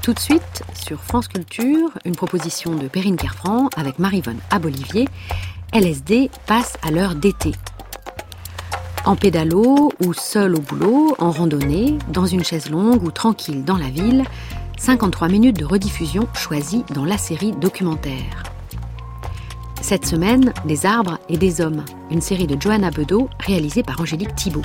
Tout de suite, sur France Culture, une proposition de Perrine Kerfran avec Maryvonne Abolivier. LSD passe à l'heure d'été. En pédalo ou seul au boulot, en randonnée, dans une chaise longue ou tranquille dans la ville, 53 minutes de rediffusion choisies dans la série documentaire. Cette semaine, Des arbres et des hommes, une série de Johanna Bedeau réalisée par Angélique Thibault.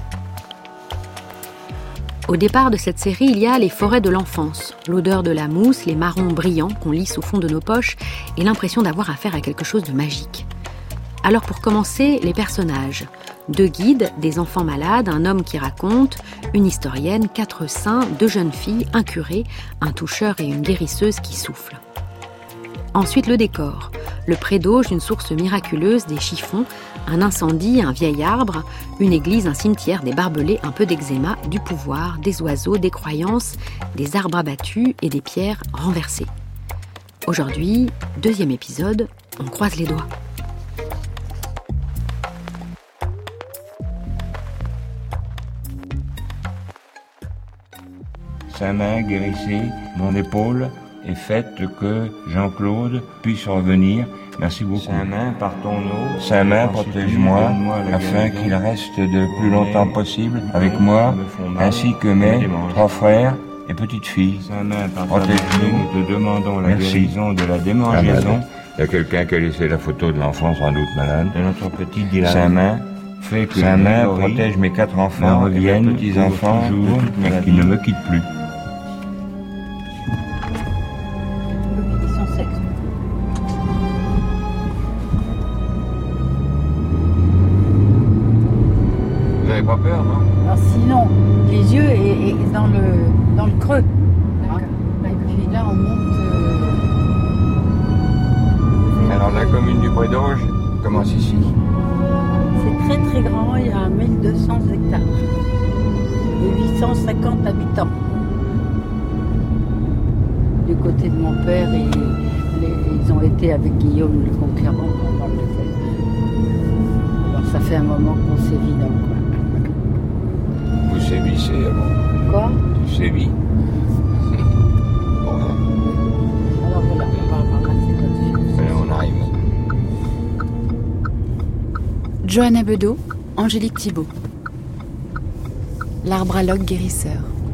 Au départ de cette série, il y a les forêts de l'enfance, l'odeur de la mousse, les marrons brillants qu'on lisse au fond de nos poches et l'impression d'avoir affaire à quelque chose de magique. Alors pour commencer, les personnages. 2 guides, des enfants malades, un homme qui raconte, une historienne, 4 saints, 2 jeunes filles, un curé, un toucheur et une guérisseuse qui soufflent. Ensuite le décor. Le pré d'Auge, une source miraculeuse, des chiffons, un incendie, un vieil arbre, une église, un cimetière, des barbelés, un peu d'eczéma, du pouvoir, des oiseaux, des croyances, des arbres abattus et des pierres renversées. Aujourd'hui, 2e épisode, on croise les doigts. Sa main guérissez mon épaule et faites que Jean-Claude puisse revenir. Merci beaucoup. Saint-Main, par ton eau. Saint-Main, protège-moi, afin qu'il reste le plus longtemps possible avec moi, ainsi que mes 3 frères et petites filles. Saint-Main, protège-nous. Nous te demandons la guérison de la démangeaison. Il y a quelqu'un qui a laissé la photo de l'enfant sans doute malade. De notre petit Dylan. Saint-Main, fait que Saint-Main protège mes 4 enfants, reviennent, petits-enfants, toujours, et qu'ils ne me quittent plus. Pas peur, non? Alors sinon, les yeux et dans le creux. Hein. Et puis là, on monte. Alors la commune du Pré-d'Auge commence ici. C'est très très grand, il y a 1200 hectares et 850 habitants. Du côté de mon père, ils ont été avec Guillaume le Conquérant pendant le fait. Alors ça fait un moment qu'on sévit dans le coin. Vous sévissez avant. Quoi? Tu sévis. Bon, alors voilà, on va ramasser notre fille. allez, on arrive. Johanna Bedeau, Angélique Thibault. L'arbre à loques guérisseur.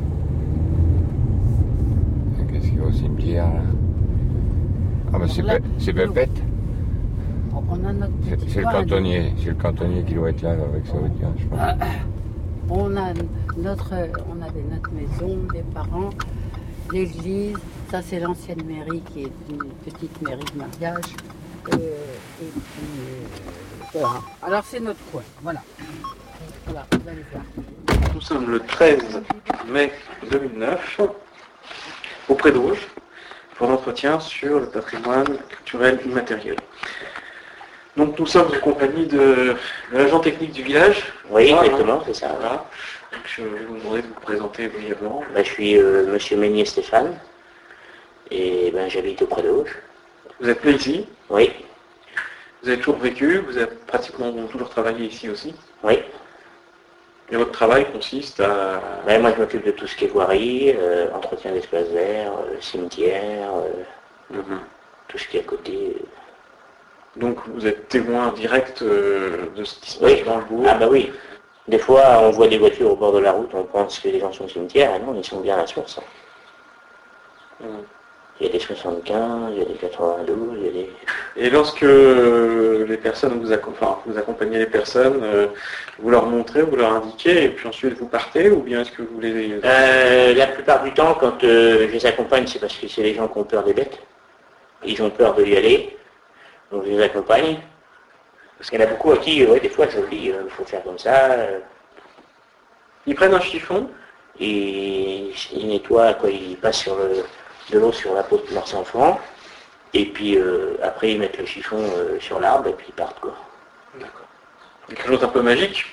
Qu'est-ce qu'il y a au cimetière là? Ah bah c'est Pépette. On a notre petit C'est le coin, cantonnier. C'est le cantonnier qui doit être là avec sa voiture, je pense. On avait notre maison, les parents, l'église. Ça, c'est l'ancienne mairie qui est une petite mairie de mariage. Et puis, voilà. Alors, c'est notre coin. Voilà. Voilà, vous allez voir. Nous sommes le 13 mai 2009, au Pré d'Auge, pour l'entretien sur le patrimoine culturel immatériel. Donc nous sommes en compagnie de l'agent technique du village. Oui, exactement, c'est ça. Voilà. Donc, je vais vous demander de vous présenter brièvement. Je suis monsieur Meunier Stéphane et j'habite au Pré-d'Auge. Vous êtes né ici, Oui, vous avez toujours vécu, vous avez pratiquement toujours travaillé ici aussi. oui. Et votre travail consiste à... Moi je m'occupe de tout ce qui est voirie, entretien d'espaces verts, cimetière, tout ce qui est à côté. Donc vous êtes témoin direct de ce qui se passe dans le bourg. Ah bah oui. Des fois on voit des voitures au bord de la route, on pense que les gens sont au cimetière, et non, ils sont bien à la source. Il y a des 75, il y a des 92, il y a des... Et lorsque les personnes vous accompagnez les personnes, vous leur montrez, vous leur indiquez, et puis ensuite vous partez, ou bien est-ce que vous les... La plupart du temps, quand je les accompagne, c'est parce que c'est les gens qui ont peur des bêtes. Ils ont peur de y aller, donc je les accompagne. Parce qu'il y en a beaucoup à qui, des fois, je leur dis, il faut faire comme ça. Ils prennent un chiffon, Et ils nettoient, ils passent de l'eau sur la peau de leurs enfants. Et puis après, ils mettent le chiffon sur l'arbre et puis ils partent, quoi. D'accord. Quelque chose d'un peu magique.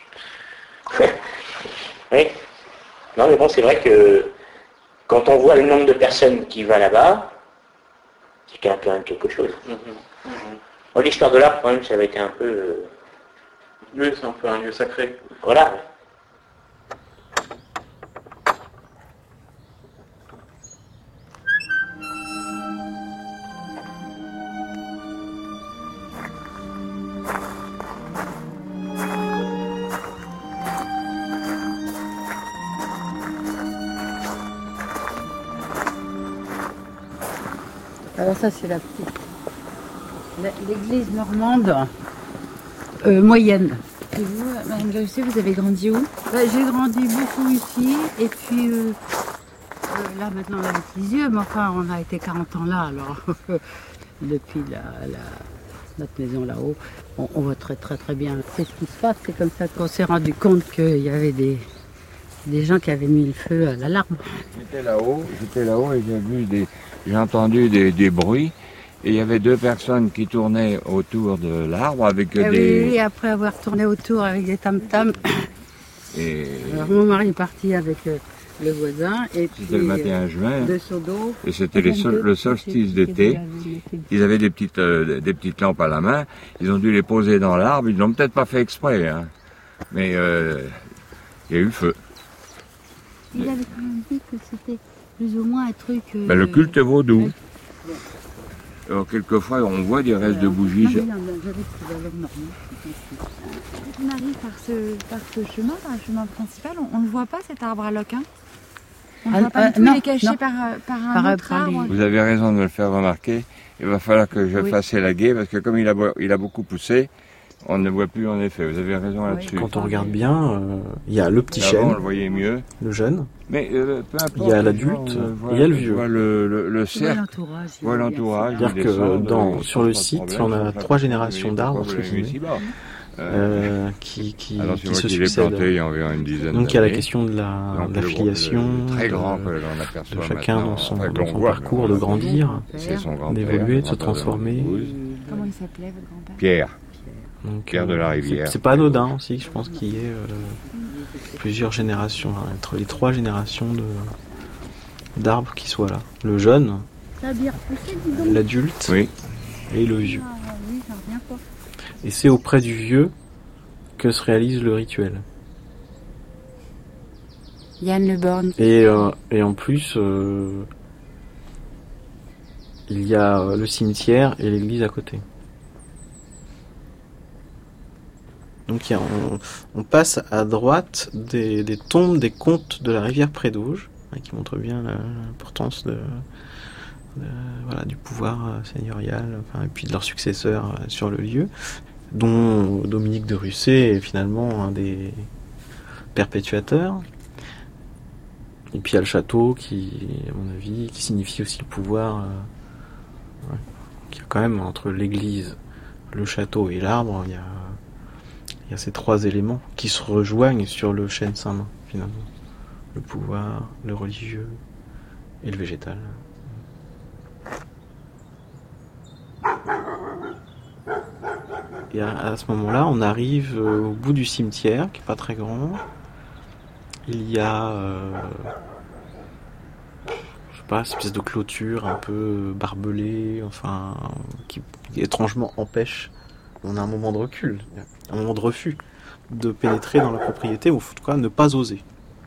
Oui. Non, mais bon, c'est vrai que quand on voit le nombre de personnes qui va là-bas, c'est quand même quelque chose. Bon, l'histoire de l'arbre, quand même, ça avait été un peu... Oui, c'est un peu un lieu sacré. Voilà. Alors ça c'est la petite. L'église normande moyenne. Et vous, Madame Gausset, vous avez grandi où? J'ai grandi beaucoup ici et puis là maintenant avec Lisieux, mais enfin on a été 40 ans là alors depuis notre maison là-haut, on voit très très très bien. C'est ce qui se passe, c'est comme ça qu'on s'est rendu compte qu'il y avait des gens qui avaient mis le feu à l'alarme. J'étais là-haut et j'ai entendu des bruits. Et il y avait 2 personnes qui tournaient autour de l'arbre avec des... Oui, après avoir tourné autour avec des tam-tams. Et... Alors mon mari est parti avec le voisin et puis c'était le 21 juin. 2 seaux d'eau. Et c'était le solstice d'été. Ils avaient des petites lampes à la main. Ils ont dû les poser dans l'arbre. Ils l'ont peut-être pas fait exprès, hein. Mais il y a eu le feu. Il avait quand même dit que c'était plus ou moins un truc... Le culte vaudou. Alors, quelquefois, on voit des restes de bougies. On arrive par ce chemin, par le chemin principal, on ne le voit pas cet arbre à loques, hein? On ne voit pas du tout, il est caché par un autre arbre. Vous avez raison de me le faire remarquer. Il va falloir que je fasse élaguer parce que comme il a beaucoup poussé, on ne le voit plus en effet. Vous avez raison là-dessus. Quand on regarde bien, il y a le petit chêne, on le voyait mieux. le jeune. Mais peu importe. Il y a l'adulte et il y a le vieux. On voit le cercle. Voilà l'entourage. C'est-à-dire que sur le site, on a 3 générations d'arbres qui se succèdent. Il y a environ une dizaine. Donc il y a la question de la filiation, très grand de chacun dans son parcours, de grandir, d'évoluer, de se transformer. Comment il s'appelait votre grand-père? Pierre. Donc, Pierre de la Rivière. C'est pas anodin aussi, je pense qu'il y ait plusieurs générations, entre les 3 générations d'arbres qui soient là. Le jeune, l'adulte et le vieux. Et c'est auprès du vieux que se réalise le rituel. Yann Le Born. Et en plus, il y a le cimetière et l'église à côté. Donc on passe à droite des tombes des comtes de la rivière Prédauge, qui montrent bien l'importance du pouvoir seigneurial, et puis de leurs successeurs sur le lieu, dont Dominique de Russé est finalement un des perpétuateurs. Et puis il y a le château qui, à mon avis, qui signifie aussi le pouvoir. Il y a quand même entre l'église, le château et l'arbre, il y a ces 3 éléments qui se rejoignent sur le chêne Saint-Main, finalement. Le pouvoir, le religieux et le végétal. Et à ce moment-là, on arrive au bout du cimetière, qui n'est pas très grand. Il y a, une espèce de clôture un peu barbelée, qui étrangement empêche. On a un moment de recul, un moment de refus de pénétrer dans la propriété, ou en tout cas ne pas oser.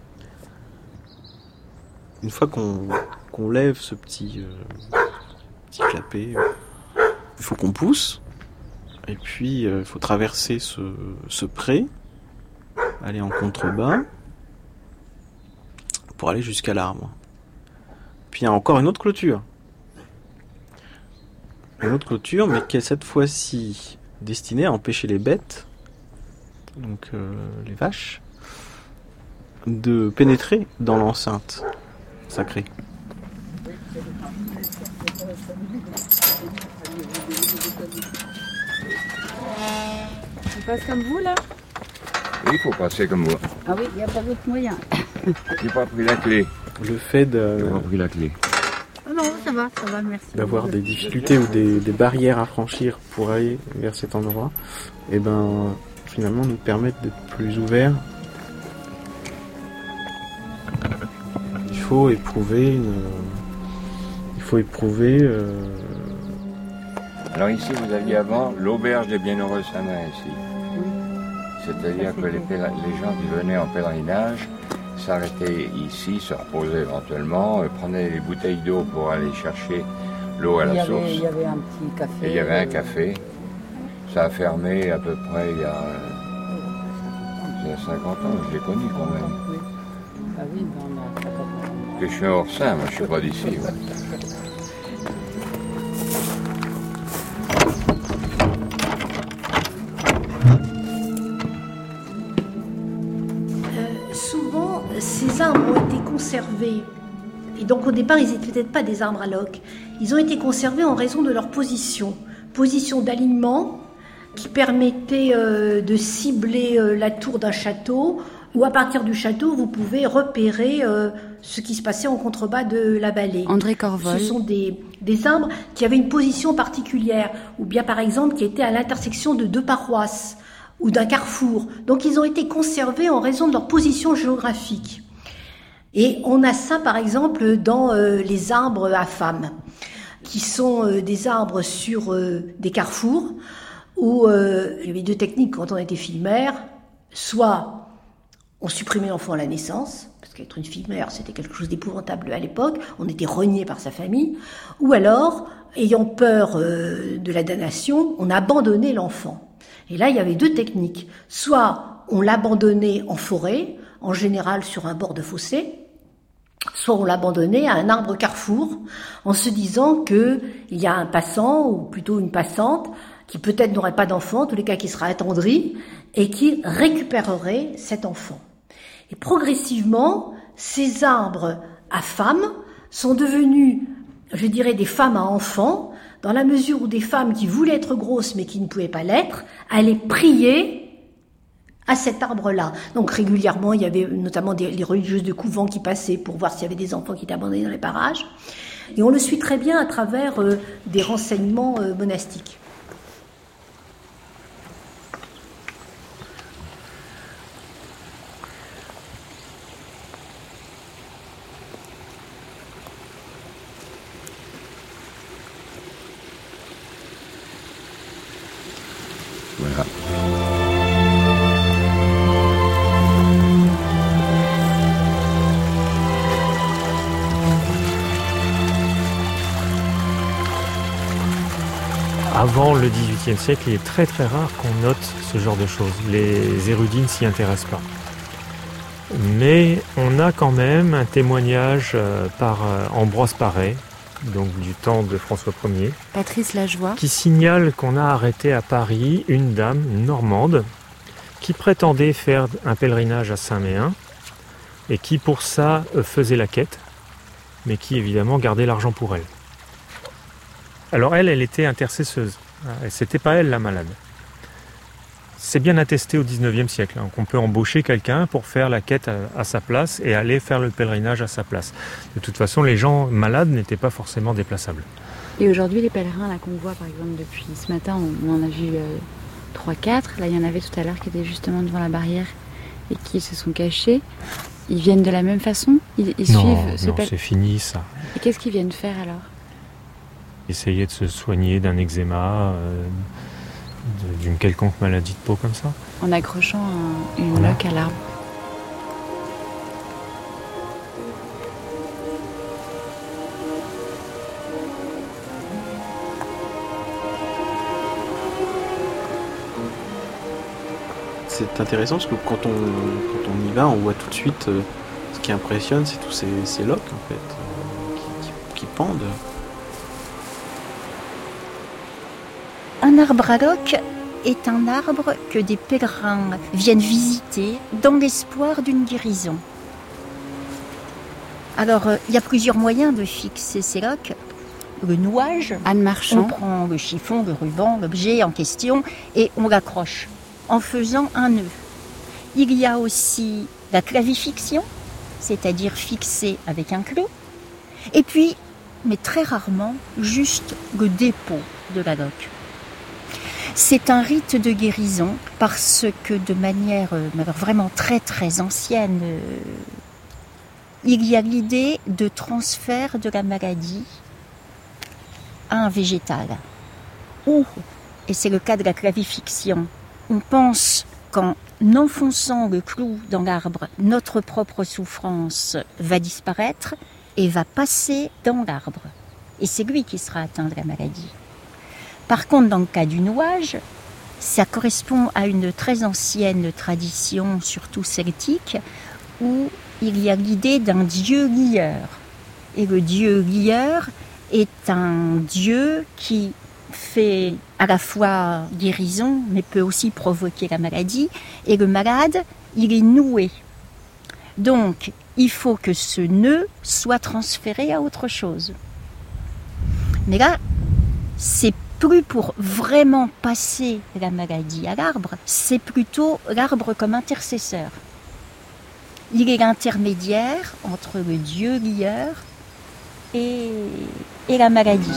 Une fois qu'on lève ce petit clapet, il faut qu'on pousse, et puis il faut traverser ce pré, aller en contrebas, pour aller jusqu'à l'arbre. Puis il y a encore une autre clôture. Mais qui est cette fois-ci destinée à empêcher les bêtes, donc les vaches, de pénétrer dans l'enceinte sacrée. On passe comme vous là? Oui, il faut passer comme moi. Ah oui, il n'y a pas d'autre moyen. J'ai pas pris la clé. Le fait J'ai pas pris la clé. Non, ça va, merci. D'avoir des difficultés ou des barrières à franchir pour aller vers cet endroit, finalement nous permettent d'être plus ouverts. Il faut éprouver Alors ici, vous aviez avant l'auberge des Bienheureux Saints ici. C'est-à-dire que les gens qui venaient en pèlerinage s'arrêtaient ici, se reposaient éventuellement, prenaient les bouteilles d'eau pour aller chercher l'eau à la source. Il y avait un petit café. Et il y avait un café. Ça a fermé à peu près il y a 50 ans, je l'ai connu quand même. Oui. Ah oui, on a 50 ans. Que je suis hors Saint, moi je suis pas d'ici. Ouais. ces arbres ont été conservés. Et donc au départ, ils n'étaient peut-être pas des arbres à loques. Ils ont été conservés en raison de leur position d'alignement qui permettait de cibler la tour d'un château, où à partir du château, vous pouvez repérer ce qui se passait en contrebas de la vallée. André Corvol. Ce sont des arbres qui avaient une position particulière, ou bien par exemple qui étaient à l'intersection de deux paroisses, ou d'un carrefour. Donc ils ont été conservés en raison de leur position géographique. Et on a ça par exemple dans les arbres à femmes, qui sont des arbres sur des carrefours, où il y avait deux techniques quand on était fille-mère, soit on supprimait l'enfant à la naissance, parce qu'être une fille-mère, c'était quelque chose d'épouvantable à l'époque, on était renié par sa famille, ou alors, ayant peur de la damnation, on abandonnait l'enfant. Et là, il y avait deux techniques. Soit on l'abandonnait en forêt, en général sur un bord de fossé, soit on l'abandonnait à un arbre carrefour, en se disant qu'il y a un passant, ou plutôt une passante, qui peut-être n'aurait pas d'enfant, en tous les cas qui sera attendri, et qui récupérerait cet enfant. Et progressivement, ces arbres à femmes sont devenus, je dirais, des femmes à enfants, dans la mesure où des femmes qui voulaient être grosses mais qui ne pouvaient pas l'être, allaient prier à cet arbre-là. Donc régulièrement, il y avait notamment les religieuses de couvent qui passaient pour voir s'il y avait des enfants qui étaient abandonnés dans les parages. Et on le suit très bien à travers des renseignements monastiques. Voilà. Avant le XVIIIe siècle, il est très très rare qu'on note ce genre de choses. Les érudits ne s'y intéressent pas. Mais on a quand même un témoignage par Ambroise Paré, donc du temps de François Ier, Patrice Lajoie, qui signale qu'on a arrêté à Paris une dame normande qui prétendait faire un pèlerinage à Saint-Méen et qui pour ça faisait la quête, mais qui évidemment gardait l'argent pour elle. Alors elle était intercesseuse, c'était pas elle la malade. C'est bien attesté au XIXe siècle, qu'on peut embaucher quelqu'un pour faire la quête à sa place et aller faire le pèlerinage à sa place. De toute façon, les gens malades n'étaient pas forcément déplaçables. Et aujourd'hui, les pèlerins là, qu'on voit, par exemple, depuis ce matin, on en a vu 3-4. Là, il y en avait tout à l'heure qui étaient justement devant la barrière et qui se sont cachés. Ils viennent de la même façon ? Ils suivent ce c'est fini ça. Et qu'est-ce qu'ils viennent faire alors ? Essayer de se soigner d'un eczéma, d'une quelconque maladie de peau comme ça. En accrochant une loque à l'arbre. C'est intéressant parce que quand on y va, on voit tout de suite ce qui impressionne, c'est tous ces loques en fait, qui pendent. Un arbre à loques est un arbre que des pèlerins viennent visiter dans l'espoir d'une guérison. Alors, il y a plusieurs moyens de fixer ces loques. Le nouage, Anne Marchand. On prend le chiffon, le ruban, l'objet en question et on l'accroche en faisant un nœud. Il y a aussi la clavifixion, c'est-à-dire fixer avec un clou. Et puis, mais très rarement, juste le dépôt de la loque. C'est un rite de guérison parce que de manière vraiment très très ancienne, il y a l'idée de transfert de la maladie à un végétal. Ou, et c'est le cas de la clavifixion, on pense qu'en enfonçant le clou dans l'arbre, notre propre souffrance va disparaître et va passer dans l'arbre. Et c'est lui qui sera atteint de la maladie. Par contre, dans le cas du nouage, ça correspond à une très ancienne tradition, surtout celtique, où il y a l'idée d'un dieu lieur. Et le dieu lieur est un dieu qui fait à la fois guérison, mais peut aussi provoquer la maladie. Et le malade, il est noué. Donc, il faut que ce nœud soit transféré à autre chose. Mais là, c'est plus pour vraiment passer la maladie à l'arbre, c'est plutôt l'arbre comme intercesseur. Il est l'intermédiaire entre le Dieu lieur et la maladie.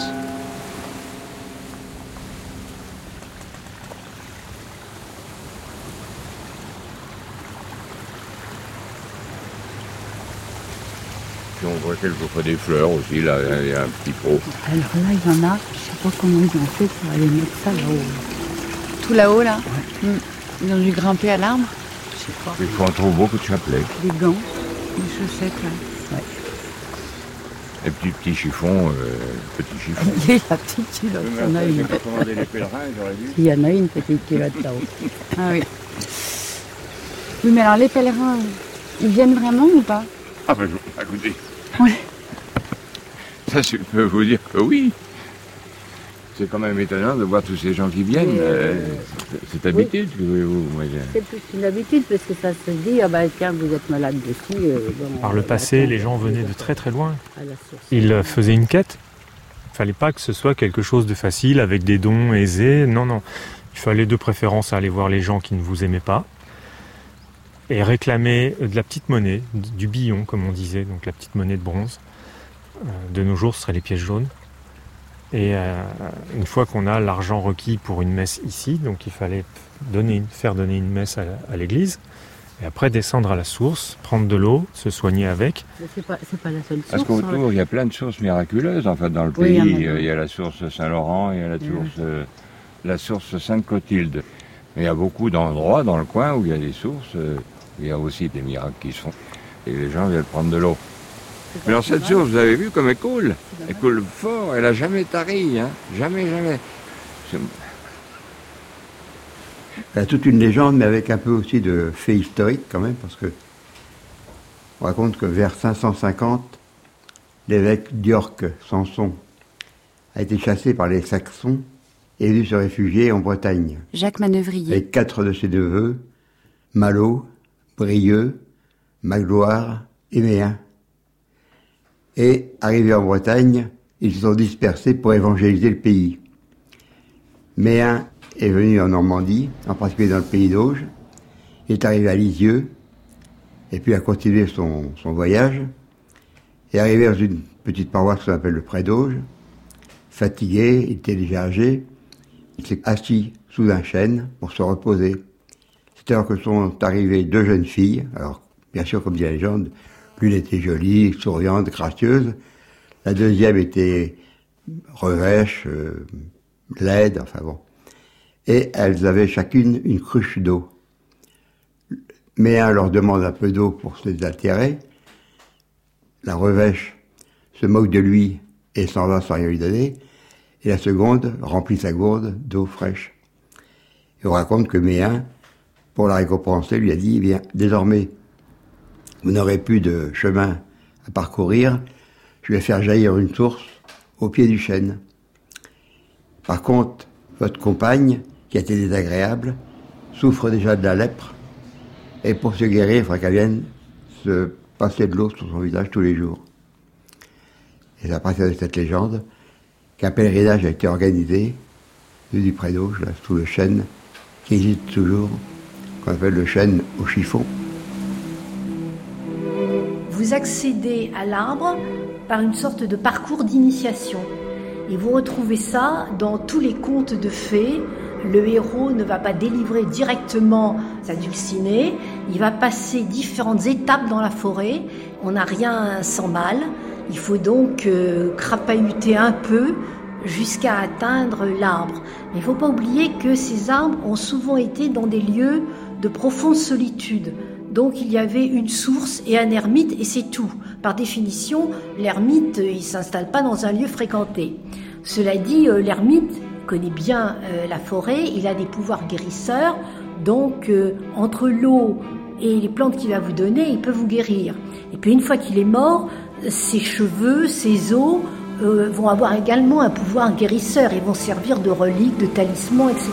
Puis on voit quelquefois des fleurs aussi, là, il y a un petit pot. Alors là, il y en a, je sais pas comment ils ont fait pour aller mettre ça là-haut. Tout là-haut, là Ouais. Ils ont dû grimper à l'arbre. Je sais pas. Il faut en trouver beaucoup de chapelets. Des gants. Des chaussettes, là. Et petits chiffons, petits chiffons. Il y a la petite culotte, il y en a une. J'ai commandé les pèlerins, j'aurais dû. Il y en a une petite culotte là-haut. Ah oui. Oui, mais alors les pèlerins, ils viennent vraiment ou pas? Ah ben, écoutez. Oui. Ça, je peux vous dire que oui. C'est quand même étonnant de voir tous ces gens qui viennent. C'est habitude, oui. C'est plus une habitude parce que ça se dit, ah ben tiens, vous êtes malade dessus. Par le passé, les gens venaient de très très loin. Ils faisaient une quête. Il ne fallait pas que ce soit quelque chose de facile avec des dons aisés. Non, non. Il fallait de préférence aller voir les gens qui ne vous aimaient pas et réclamer de la petite monnaie, du billon comme on disait, donc la petite monnaie de bronze. De nos jours, ce seraient les pièces jaunes. Et une fois qu'on a l'argent requis pour une messe ici, donc il fallait faire donner une messe à l'église, et après descendre à la source, prendre de l'eau, se soigner avec. Mais c'est pas la seule source. Parce qu'autour, il y a plein de sources miraculeuses en fait dans le pays. Oui, il y a la source Saint-Laurent, il y a la source Sainte-Clotilde. Mais il y a beaucoup d'endroits dans le coin où il y a des sources, où il y a aussi des miracles qui se font. Et les gens viennent prendre de l'eau. Mais alors cette source, vous avez vu comme elle coule. Elle coule fort, elle n'a jamais tari, hein. Jamais. Il y a toute une légende, mais avec un peu aussi de fait historique quand même, parce que on raconte que vers 550, l'évêque d'York, Samson, a été chassé par les Saxons et est dû se réfugier en Bretagne. Jacques Manœuvrier. Avec 4 de ses neveux, Malo, Brieux, Magloire et Méen. Et, arrivés en Bretagne, ils se sont dispersés pour évangéliser le pays. Méen est venu en Normandie, en particulier dans le pays d'Auge. Il est arrivé à Lisieux, et puis a continué son voyage. Et arrivé dans une petite paroisse qu'on appelle le Pré d'Auge, fatigué, il était déjà âgé, il s'est assis sous un chêne pour se reposer. C'est alors que sont arrivées 2 jeunes filles, alors bien sûr, comme dit la légende, l'une était jolie, souriante, gracieuse. La deuxième était revêche, laide, enfin bon. Et elles avaient chacune une cruche d'eau. Méen leur demande un peu d'eau pour se désaltérer. La revêche se moque de lui et s'en va sans rien lui donner. Et la seconde remplit sa gourde d'eau fraîche. Et on raconte que Méen, pour la récompenser, lui a dit, eh bien, désormais, vous n'aurez plus de chemin à parcourir, je vais faire jaillir une source au pied du chêne. Par contre, votre compagne, qui a été désagréable, souffre déjà de la lèpre, et pour se guérir, il faudra qu'elle vienne se passer de l'eau sur son visage tous les jours. Et c'est à partir de cette légende qu'un pèlerinage a été organisé du Pré d'Auge, là, sous le chêne, qui existe toujours, qu'on appelle le chêne au chiffon. Vous accédez à l'arbre par une sorte de parcours d'initiation. Et vous retrouvez ça dans tous les contes de fées. Le héros ne va pas délivrer directement sa dulcinée, il va passer différentes étapes dans la forêt. On n'a rien sans mal. Il faut donc crapahuter un peu jusqu'à atteindre l'arbre. Mais il ne faut pas oublier que ces arbres ont souvent été dans des lieux de profonde solitude. Donc il y avait une source et un ermite et c'est tout. Par définition, l'ermite, il ne s'installe pas dans un lieu fréquenté. Cela dit, l'ermite connaît bien la forêt, il a des pouvoirs guérisseurs, donc entre l'eau et les plantes qu'il va vous donner, il peut vous guérir. Et puis une fois qu'il est mort, ses cheveux, ses os vont avoir également un pouvoir guérisseur et vont servir de reliques, de talismans, etc.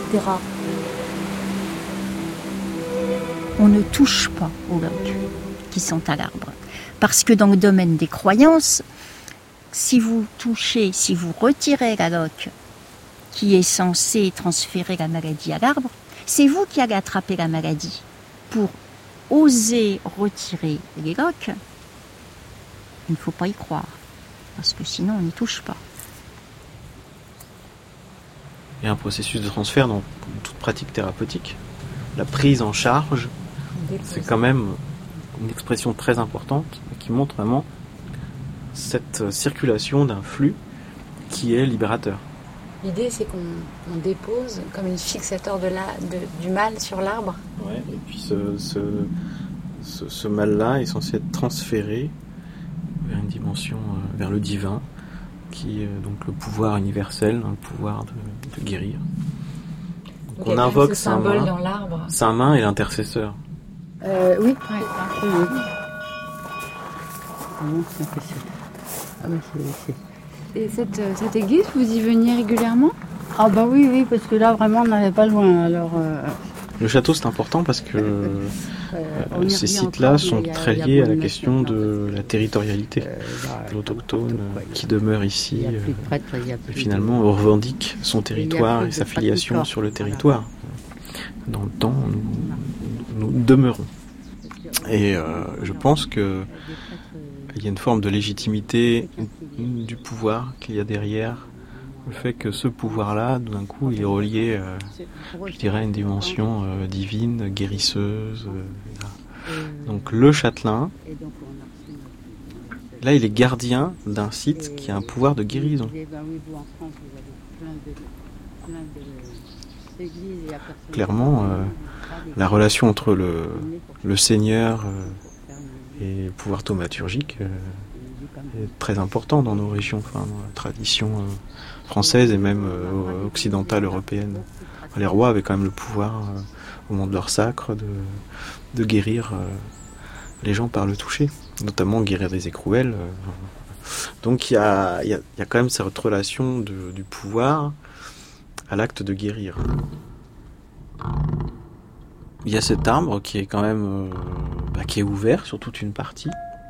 On ne touche pas aux loques qui sont à l'arbre. Parce que dans le domaine des croyances, si vous retirez la loque qui est censée transférer la maladie à l'arbre, c'est vous qui allez attraper la maladie. Pour oser retirer les loques, il ne faut pas y croire, parce que sinon on n'y touche pas. Il y a un processus de transfert dans toute pratique thérapeutique. La prise en charge, c'est quand même une expression très importante qui montre vraiment cette circulation d'un flux qui est libérateur. L'idée, c'est qu'on dépose comme une fixateur du mal sur l'arbre. Ouais, et puis ce mal-là est censé être transféré vers une dimension, vers le divin, qui est donc le pouvoir universel, le pouvoir de guérir. Donc on invoque Saint-Main et l'intercesseur. Oui. Et cette église, vous y veniez régulièrement ? Ah bah oui, parce que là vraiment on n'allait pas loin. Alors, Le château c'est important parce que ces sites-là sont très liés à la question de la territorialité de l'autochtone qui demeure ici et finalement revendique son territoire et sa filiation sur le territoire. Dans le temps, nous demeurons. Et je pense que il y a une forme de légitimité du pouvoir qu'il y a derrière le fait que ce pouvoir-là, d'un coup, il est relié, je dirais, à une dimension divine, guérisseuse. Donc le châtelain, là, il est gardien d'un site qui a un pouvoir de guérison. Clairement, la relation entre le Seigneur et le pouvoir thaumaturgique est très important dans nos régions, dans la tradition française et même occidentale, européenne. Les rois avaient quand même le pouvoir, au moment de leur sacre, de guérir les gens par le toucher, notamment guérir des écrouelles. Donc il y a quand même cette relation du pouvoir à l'acte de guérir. Il y a cet arbre qui est quand même qui est ouvert sur toute une partie.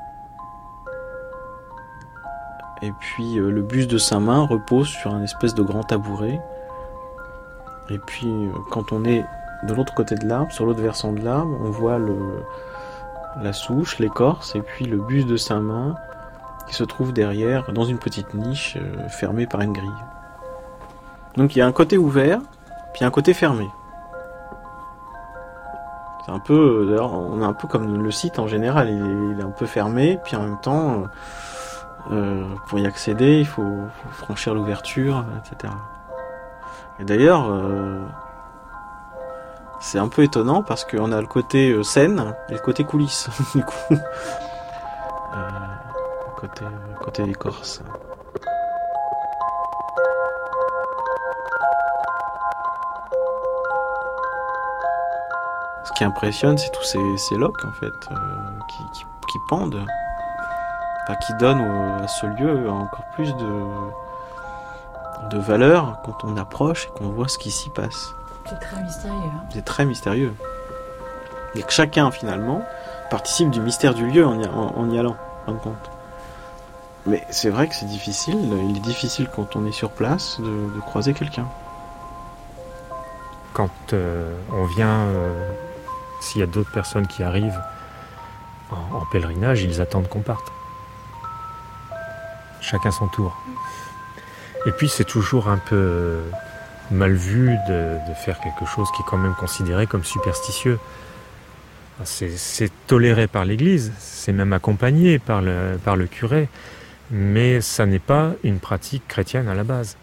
Et puis le buste de Saint-Main repose sur un espèce de grand tabouret. Et puis quand on est de l'autre côté de l'arbre, sur l'autre versant de l'arbre, on voit la souche, l'écorce, et puis le buste de Saint-Main qui se trouve derrière, dans une petite niche fermée par une grille. Donc il y a un côté ouvert, puis un côté fermé. C'est un peu, d'ailleurs, on est un peu comme le site en général, il est un peu fermé, puis en même temps, pour y accéder, il faut franchir l'ouverture, etc. Et d'ailleurs, c'est un peu étonnant parce qu'on a le côté scène et le côté coulisses, du coup. Le côté écorce. Ce qui impressionne, c'est tous ces loques, en fait, qui pendent, qui donnent à ce lieu encore plus de valeur quand on approche et qu'on voit ce qui s'y passe. C'est très mystérieux. C'est très mystérieux. Et que chacun, finalement, participe du mystère du lieu en y allant, en fin de compte. Mais c'est vrai que c'est difficile. Il est difficile quand on est sur place de croiser quelqu'un. Quand on vient, s'il y a d'autres personnes qui arrivent en pèlerinage, ils attendent qu'on parte. Chacun son tour. Et puis c'est toujours un peu mal vu de faire quelque chose qui est quand même considéré comme superstitieux. C'est toléré par l'Église, c'est même accompagné par le curé, mais ça n'est pas une pratique chrétienne à la base.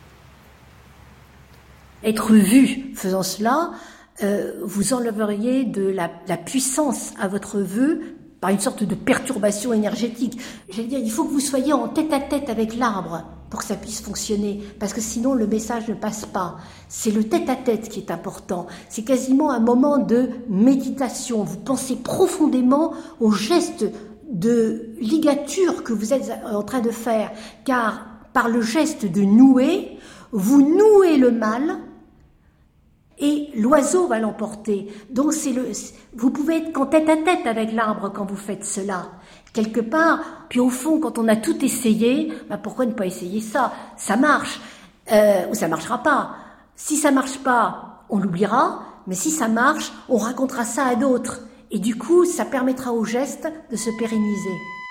Être vu faisant cela, vous enlèveriez de la puissance à votre vœu par une sorte de perturbation énergétique. J'allais dire, il faut que vous soyez en tête-à-tête avec l'arbre pour que ça puisse fonctionner, parce que sinon le message ne passe pas. C'est le tête-à-tête qui est important. C'est quasiment un moment de méditation. Vous pensez profondément au geste de ligature que vous êtes en train de faire, car par le geste de nouer, vous nouez le mal et l'oiseau va l'emporter. Donc vous pouvez être qu'en tête à tête avec l'arbre quand vous faites cela. quelque part. Puis au fond, quand on a tout essayé, pourquoi ne pas essayer ça? Ça marche, ou ça marchera pas. Si ça marche pas, on l'oubliera, mais si ça marche, on racontera ça à d'autres. Et du coup, ça permettra au geste de se pérenniser.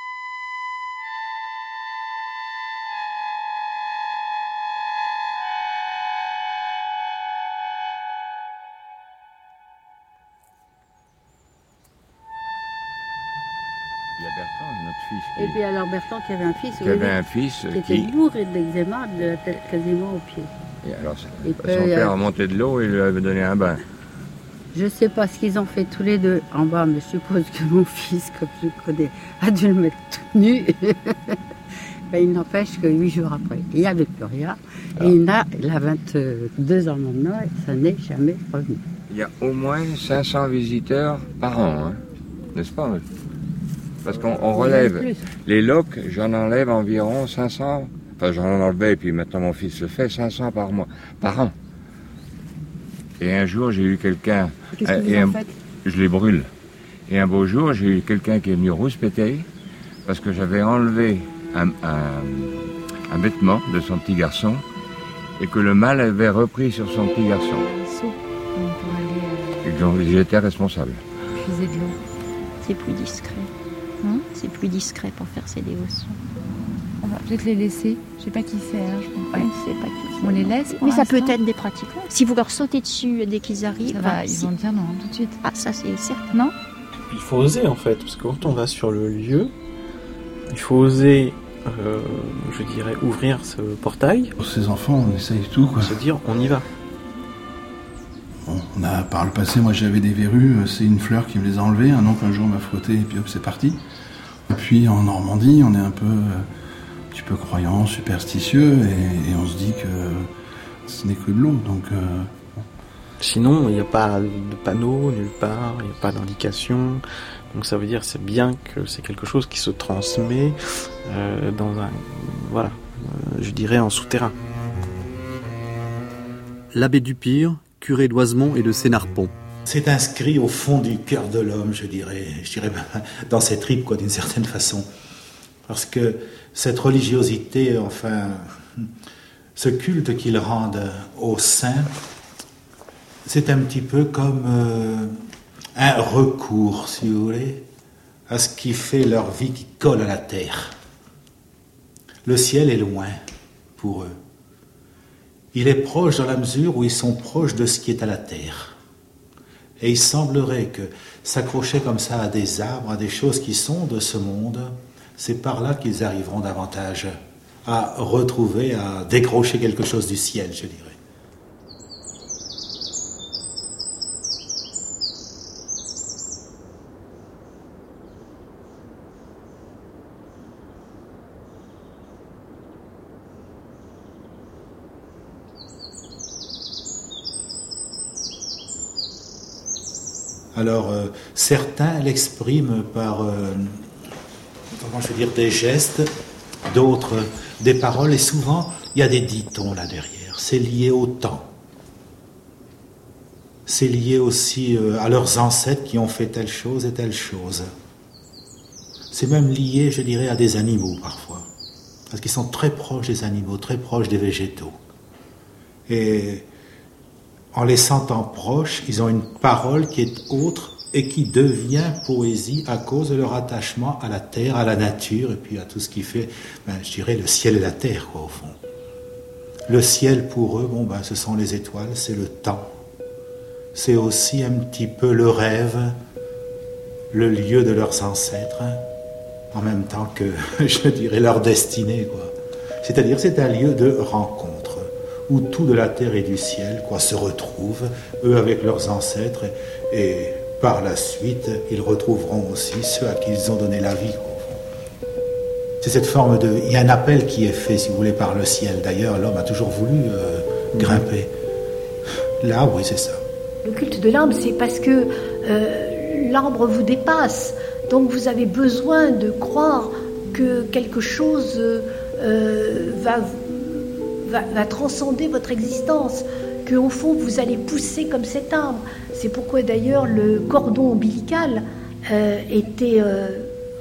Il y a Bertrand, notre fils. Et puis alors Bertrand qui avait un fils, qui avait un fils qui était lourd et de l'eczéma de la tête quasiment aux pieds. Et alors, son père a monté de l'eau et lui avait donné un bain. Je ne sais pas ce qu'ils ont fait tous les deux en bas, mais je suppose que mon fils, comme je le connais, a dû le mettre tout nu. Il n'empêche que 8 jours après, il n'y avait plus rien. Et il a 22 ans maintenant et ça n'est jamais revenu. Il y a au moins 500 visiteurs par an, hein, n'est-ce pas? Parce qu'on relève les loques, j'en enlève environ 500. Enfin, j'en enlevais et puis maintenant mon fils le fait, 500 par an. Et un jour, j'ai eu quelqu'un... Qu'est-ce que vous en faites? Je les brûle. Et un beau jour, j'ai eu quelqu'un qui est venu rouspéter parce que j'avais enlevé un vêtement de son petit garçon et que le mâle avait repris sur son petit garçon. Et donc, j'étais responsable. Puiser de l'eau. C'est plus discret. C'est plus discret pour faire ses dévotions. On va peut-être les laisser. Je sais pas qui c'est, je comprends. Ouais, je sais pas qui c'est. On les laisse pour Mais ça peut l'instant être des pratiques. Si vous leur sautez dessus dès qu'ils arrivent, ils vont dire non tout de suite. Ah, ça c'est certain. Non? Il faut oser en fait, parce que quand on va sur le lieu, il faut oser, je dirais, ouvrir ce portail. Pour ces enfants, on essaye tout, quoi. Se dire, on y va. Bon, on a, par le passé, moi j'avais des verrues, c'est une fleur qui me les a enlevées. Un oncle un jour m'a frotté et puis hop, c'est parti. Et puis en Normandie, on est un petit peu croyant, superstitieux, et on se dit que ce n'est que de l'eau, donc... Sinon, il n'y a pas de panneau nulle part, il n'y a pas d'indication. Donc ça veut dire c'est bien que c'est quelque chose qui se transmet dans un... Voilà, je dirais en souterrain. L'abbé Dupire, curé d'Oisemont et de Sénarpont. C'est inscrit au fond du cœur de l'homme, je dirais dans ses tripes, quoi, d'une certaine façon. Parce que cette religiosité, enfin, ce culte qu'ils rendent aux saints, c'est un petit peu comme un recours, si vous voulez, à ce qui fait leur vie qui colle à la terre. Le ciel est loin pour eux. Il est proche dans la mesure où ils sont proches de ce qui est à la terre. Et il semblerait que s'accrocher comme ça à des arbres, à des choses qui sont de ce monde, c'est par là qu'ils arriveront davantage à retrouver, à décrocher quelque chose du ciel, je dirais. Alors, certains l'expriment par, des gestes, d'autres des paroles, et souvent, il y a des dictons là derrière. C'est lié au temps. C'est lié aussi à leurs ancêtres qui ont fait telle chose et telle chose. C'est même lié, je dirais, à des animaux parfois. Parce qu'ils sont très proches des animaux, très proches des végétaux. Et en les sentant proches, ils ont une parole qui est autre et qui devient poésie à cause de leur attachement à la terre, à la nature, et puis à tout ce qui fait, je dirais, le ciel et la terre, quoi, au fond. Le ciel, pour eux, ce sont les étoiles, c'est le temps. C'est aussi un petit peu le rêve, le lieu de leurs ancêtres, en même temps que, je dirais, leur destinée, quoi. C'est-à-dire, c'est un lieu de rencontre, où tout de la terre et du ciel, se retrouvent, eux avec leurs ancêtres, et par la suite, ils retrouveront aussi ceux à qui ils ont donné la vie. C'est cette forme de... Il y a un appel qui est fait, si vous voulez, par le ciel. D'ailleurs, l'homme a toujours voulu grimper. L'arbre, oui, c'est ça. Le culte de l'arbre, c'est parce que l'arbre vous dépasse. Donc vous avez besoin de croire que quelque chose va transcender votre existence, qu'au fond vous allez pousser comme cet arbre. C'est pourquoi d'ailleurs le cordon ombilical était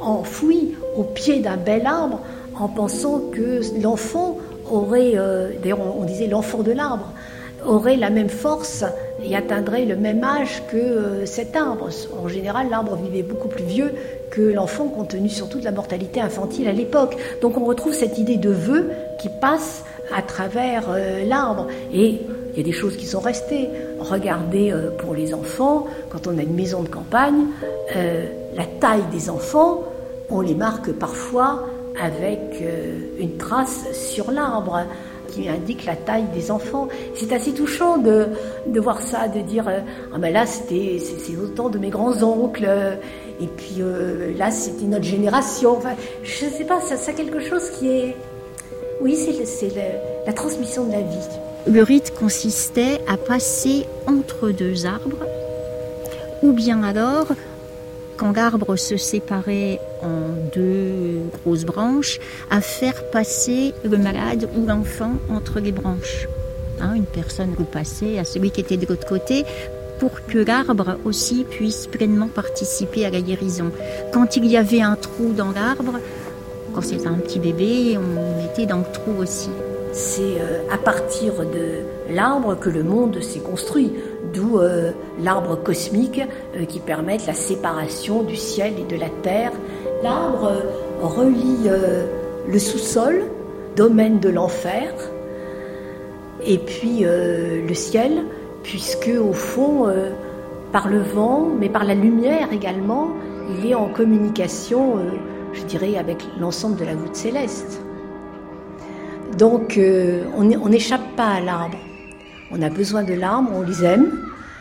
enfoui au pied d'un bel arbre en pensant que l'enfant aurait, d'ailleurs on disait l'enfant de l'arbre, aurait la même force et atteindrait le même âge que cet arbre. En général, l'arbre vivait beaucoup plus vieux que l'enfant, compte tenu surtout de la mortalité infantile à l'époque. Donc on retrouve cette idée de vœu qui passe à travers l'arbre. Et il y a des choses qui sont restées. Regardez pour les enfants, quand on a une maison de campagne, la taille des enfants, on les marque parfois avec une trace sur l'arbre qui indique la taille des enfants. C'est assez touchant de voir ça, de dire ah ben là c'est autant de mes grands-oncles et puis là c'était notre génération. Enfin, je sais pas, ça a quelque chose qui est... Oui, c'est la transmission de la vie. Le rite consistait à passer entre deux arbres, ou bien alors, quand l'arbre se séparait en deux grosses branches, à faire passer le malade ou l'enfant entre les branches. Une personne repassait à celui qui était de l'autre côté pour que l'arbre aussi puisse pleinement participer à la guérison. Quand il y avait un trou dans l'arbre, quand c'était un petit bébé, on mettait dans le trou aussi. C'est à partir de l'arbre que le monde s'est construit, d'où l'arbre cosmique qui permet la séparation du ciel et de la terre. L'arbre relie le sous-sol, domaine de l'enfer, et puis le ciel, puisque au fond, par le vent, mais par la lumière également, il est en communication, je dirais, avec l'ensemble de la voûte céleste. Donc on n'échappe pas à l'arbre. On a besoin de l'arbre, on les aime.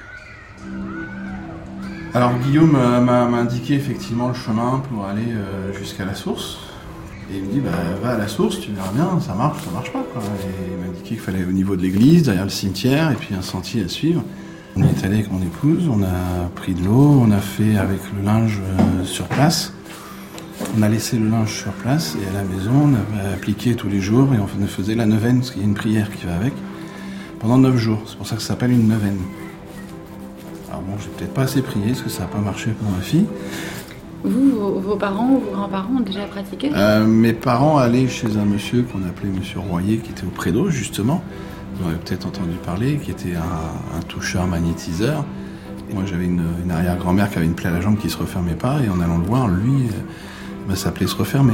Alors Guillaume m'a indiqué effectivement le chemin pour aller jusqu'à la source. Et il me dit, va à la source, tu verras bien, ça marche pas, quoi. Et il m'a indiqué qu'il fallait au niveau de l'église, derrière le cimetière, et puis un sentier à suivre. On y est allé avec mon épouse, on a pris de l'eau, on a fait avec le linge sur place. On a laissé le linge sur place et à la maison, on avait appliqué tous les jours et on faisait la neuvaine, parce qu'il y a une prière qui va avec, pendant 9 jours. C'est pour ça que ça s'appelle une neuvaine. Alors bon, j'ai peut-être pas assez prié, parce que ça n'a pas marché pour ma fille. Vous, vos parents ou vos grands-parents ont déjà pratiqué ? Mes parents allaient chez un monsieur qu'on appelait Monsieur Royer, qui était au Prédos, justement. Vous avez peut-être entendu parler, qui était un toucheur magnétiseur. Et moi, j'avais une arrière-grand-mère qui avait une plaie à la jambe qui se refermait pas, et en allant le voir, lui... ça plaît se refermer.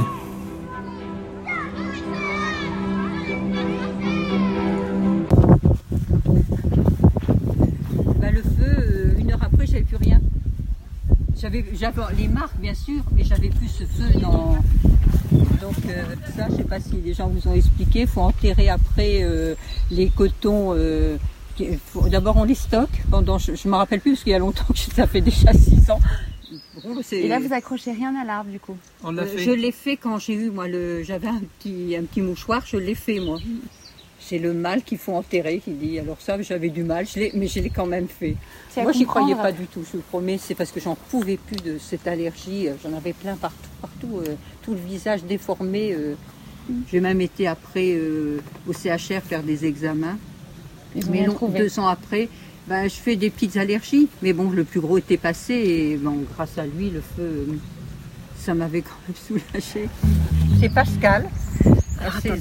Le feu, 1 heure après, j'avais plus rien. J'avais les marques, bien sûr, mais j'avais plus ce feu dans... Donc ça, je ne sais pas si les gens vous ont expliqué, il faut enterrer après les cotons. D'abord, on les stocke. Je ne me rappelle plus, parce qu'il y a longtemps que ça fait déjà 6 ans. Et là, vous accrochez rien à l'arbre, du coup ? Je l'ai fait quand j'ai eu, moi, j'avais un petit mouchoir, je l'ai fait, moi. C'est le mal qu'il faut enterrer, qui dit. Alors ça, j'avais du mal, mais je l'ai quand même fait. Moi, j'y croyais pas du tout, je vous promets. C'est parce que j'en pouvais plus de cette allergie. J'en avais plein partout, tout le visage déformé. J'ai même été après au CHR faire des examens. Mais 2 ans après... je fais des petites allergies, mais bon, le plus gros était passé et bon, grâce à lui, le feu, ça m'avait quand même soulagée. C'est Pascal. Attendez.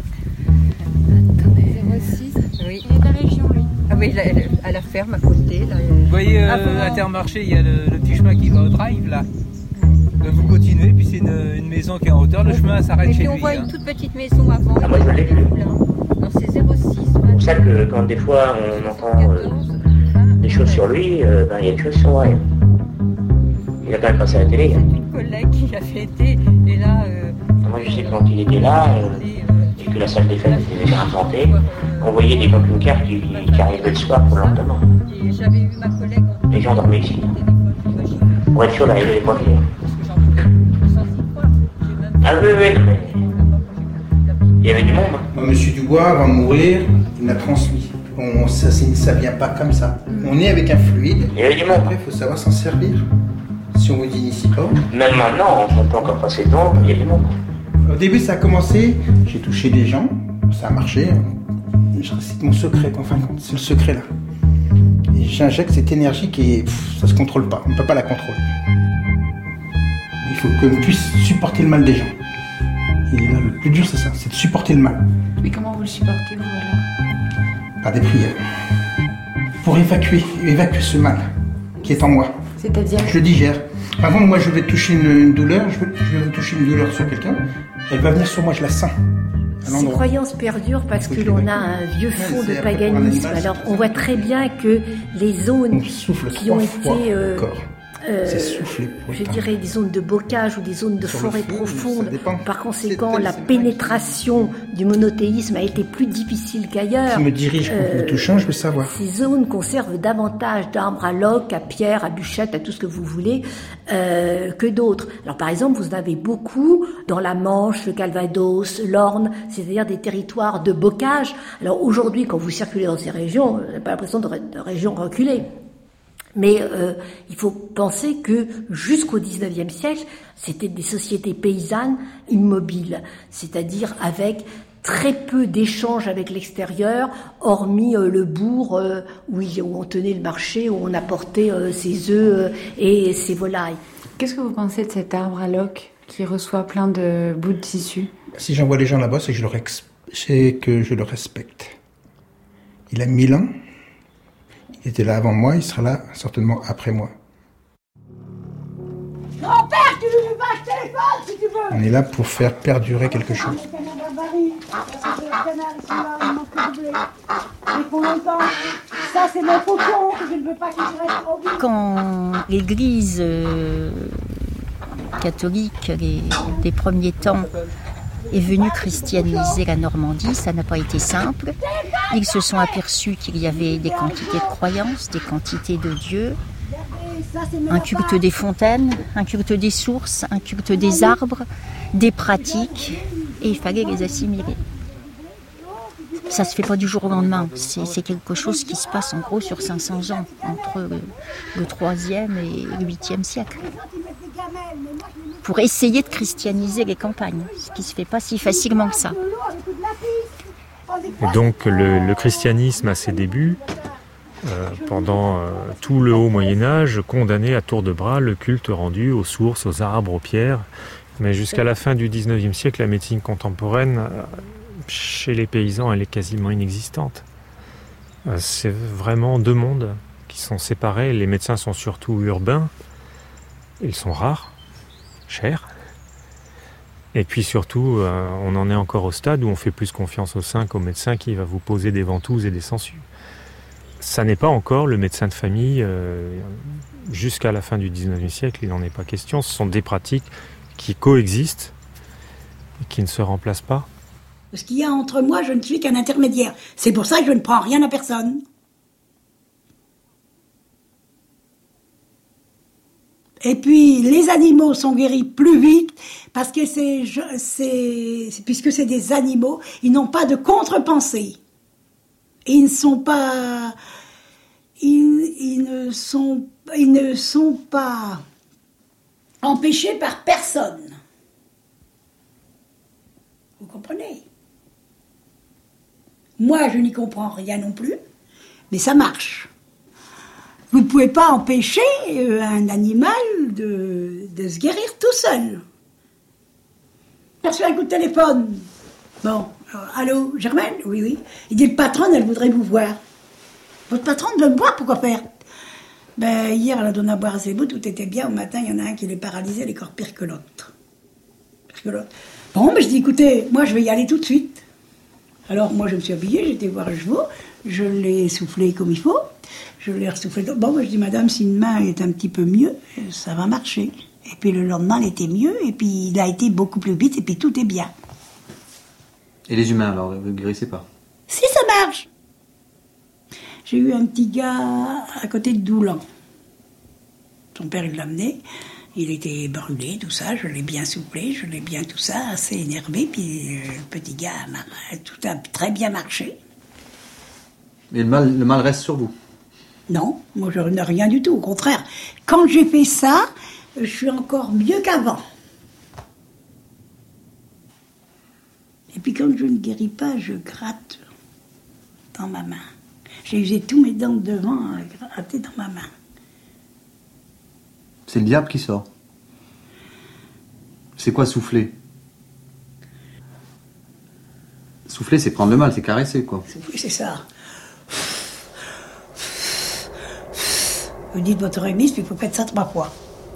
06. Oui. Il est de la région, lui. Ah oui, à la ferme à côté. Là, vous voyez, à Intermarché, il y a le petit chemin qui va au drive, là. Vous continuez, puis c'est une maison qui est en hauteur, le chemin s'arrête chez lui. Et puis on voit une toute petite maison avant. Ah, moi je l'ai vu. Non, c'est 06. C'est pour ça que quand des fois on entend des choses sur lui, il y a des choses qui sont vraies. Il a quand même passé à la télé. Une collègue qui a fait été, et là... Moi je sais que quand il était là, et que la salle des fêtes était déjà implantée, on voyait des camping-cars qui arrivaient le soir pour le lendemain. J'avais eu ma collègue... Les gens dormaient ici. Pour être sûr d'arriver les premiers. Ah oui, mais... Il y avait du monde. Monsieur Dubois, avant de mourir, il m'a transmis. Ça vient pas comme ça. On est avec un fluide. Il y avait du monde. Après, il faut savoir s'en servir. Si on vous initie pas. Même maintenant, on peut encore passer dedans, il y a du monde. Au début, ça a commencé, j'ai touché des gens, ça a marché. C'est mon secret, en fin de compte, c'est le secret là. Et j'injecte cette énergie qui est... ça se contrôle pas, on ne peut pas la contrôler. Il faut qu'on puisse supporter le mal des gens. Et là, le plus dur, c'est ça, c'est de supporter le mal. Mais comment vous le supportez, vous, alors? Par des prières. Pour évacuer ce mal qui est en moi. C'est-à-dire? Je le digère. Par exemple, moi, je vais toucher une douleur, je vais toucher une douleur sur quelqu'un, elle va venir sur moi, je la sens. Ces croyances perdurent parce que l'on a un vieux fond de paganisme. Alors, on voit très bien que les zones qui ont été... je dirais des zones de bocage ou des zones de forêt profonde. Par conséquent, la pénétration du monothéisme a été plus difficile qu'ailleurs. Qui me dirige en me touchant, je veux savoir. Ces zones conservent davantage d'arbres à loques, à pierres, à bûchettes, à tout ce que vous voulez, que d'autres. Alors par exemple, vous en avez beaucoup dans la Manche, le Calvados, l'Orne, c'est-à-dire des territoires de bocage. Alors aujourd'hui, quand vous circulez dans ces régions, vous n'avez pas l'impression de régions reculées. Mais il faut penser que jusqu'au XIXe siècle, c'était des sociétés paysannes immobiles, c'est-à-dire avec très peu d'échanges avec l'extérieur, hormis le bourg où on tenait le marché, où on apportait ses œufs et ses volailles. Qu'est-ce que vous pensez de cet arbre à loques qui reçoit plein de bouts de tissu? Si j'envoie les gens là-bas, c'est que je le respecte. Il a 1000 ans. Il était là avant moi, il sera là certainement après moi. Grand-père, tu veux me battre téléphone si tu veux. On est là pour faire perdurer quelque chose. Ça, c'est mon faucon que je ne veux pas qu'il reste trop vite. Quand l'Église catholique des premiers temps est venue christianiser la Normandie, ça n'a pas été simple. Ils se sont aperçus qu'il y avait des quantités de croyances, des quantités de dieux, un culte des fontaines, un culte des sources, un culte des arbres, des pratiques, et il fallait les assimiler. Ça se fait pas du jour au lendemain, c'est quelque chose qui se passe en gros sur 500 ans, entre le 3e et le 8e siècle. Pour essayer de christianiser les campagnes, ce qui se fait pas si facilement que ça. Et donc le christianisme à ses débuts, pendant tout le haut Moyen-Âge, condamnait à tour de bras le culte rendu aux sources, aux arbres, aux pierres. Mais jusqu'à la fin du 19e siècle, la médecine contemporaine, chez les paysans, elle est quasiment inexistante. C'est vraiment deux mondes qui sont séparés. Les médecins sont surtout urbains, ils sont rares, chers. Et puis surtout, on en est encore au stade où on fait plus confiance au médecin qui va vous poser des ventouses et des sangsues. Ça n'est pas encore le médecin de famille. Jusqu'à la fin du 19e siècle, il n'en est pas question. Ce sont des pratiques qui coexistent et qui ne se remplacent pas. Ce qu'il y a entre moi, je ne suis qu'un intermédiaire. C'est pour ça que je ne prends rien à personne. Et puis, les animaux sont guéris plus vite parce que puisque c'est des animaux, ils n'ont pas de contre-pensée. Ils ne sont pas empêchés par personne. Vous comprenez? Moi, je n'y comprends rien non plus, mais ça marche. Vous ne pouvez pas empêcher un animal de se guérir tout seul. J'ai reçu un coup de téléphone. Bon, allô, Germaine? Oui, oui. Il dit, le patronne, elle voudrait vous voir. Votre patronne veut me voir, pourquoi faire? Ben, hier, elle a donné à boire à ses bouts, tout était bien. Au matin, il y en a un qui l'est paralysé, elle est encore pire que l'autre. Bon, ben, je dis, écoutez, moi, je vais y aller tout de suite. Alors, moi, je me suis habillée, j'étais voir le chevaux, je l'ai soufflé comme il faut. Je l'ai ressoufflé. Bon, moi, je dis, madame, si une main est un petit peu mieux, ça va marcher. Et puis le lendemain, elle était mieux, et puis il a été beaucoup plus vite, et puis tout est bien. Et les humains, alors, vous ne guérissez pas? Si, ça marche. J'ai eu un petit gars à côté de Doulan. Son père, il l'a amené. Il était brûlé, tout ça. Je l'ai bien soufflé, je l'ai bien tout ça, assez énervé. Puis le petit gars, tout a très bien marché. Mais le mal reste sur vous? Non, moi je n'ai rien du tout, au contraire. Quand j'ai fait ça, je suis encore mieux qu'avant. Et puis quand je ne guéris pas, je gratte dans ma main. J'ai usé tous mes dents de devant à gratter dans ma main. C'est le diable qui sort? C'est quoi souffler? Souffler, c'est prendre le mal, c'est caresser, quoi. C'est ça. Vous dites votre remise, puis vous faites ça 3 fois.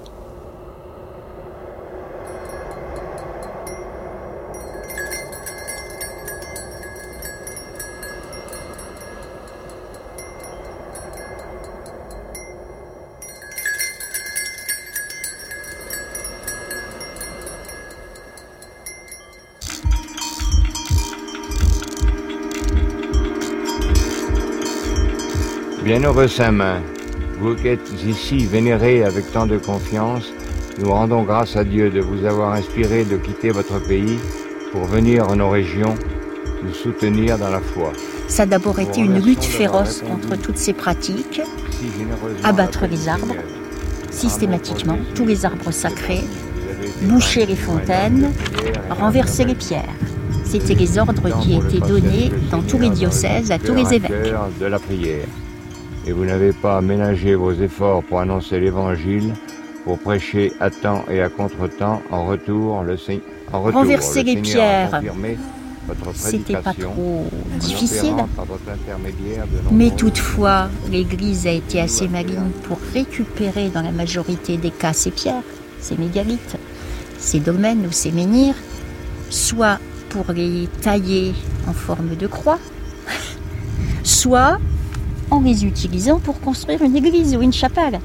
Bienheureux Saint-Main, vous qui êtes ici vénérés avec tant de confiance, nous rendons grâce à Dieu de vous avoir inspiré de quitter votre pays pour venir en nos régions nous soutenir dans la foi. Ça a d'abord été une lutte féroce contre toutes ces pratiques, abattre les arbres, systématiquement, tous les arbres sacrés, boucher les fontaines, renverser les pierres. C'était les ordres qui étaient donnés dans tous les diocèses, à tous les évêques. De la prière. Et vous n'avez pas ménagé vos efforts pour annoncer l'Évangile, pour prêcher à temps et à contre-temps, en retour, renverser les pierres, c'était pas trop difficile. Mais toutefois, l'Église a été assez maligne pour récupérer dans la majorité des cas ces pierres, ces mégalithes, ces dolmens ou ces menhirs, soit pour les tailler en forme de croix, soit en les utilisant pour construire une église ou une chapelle.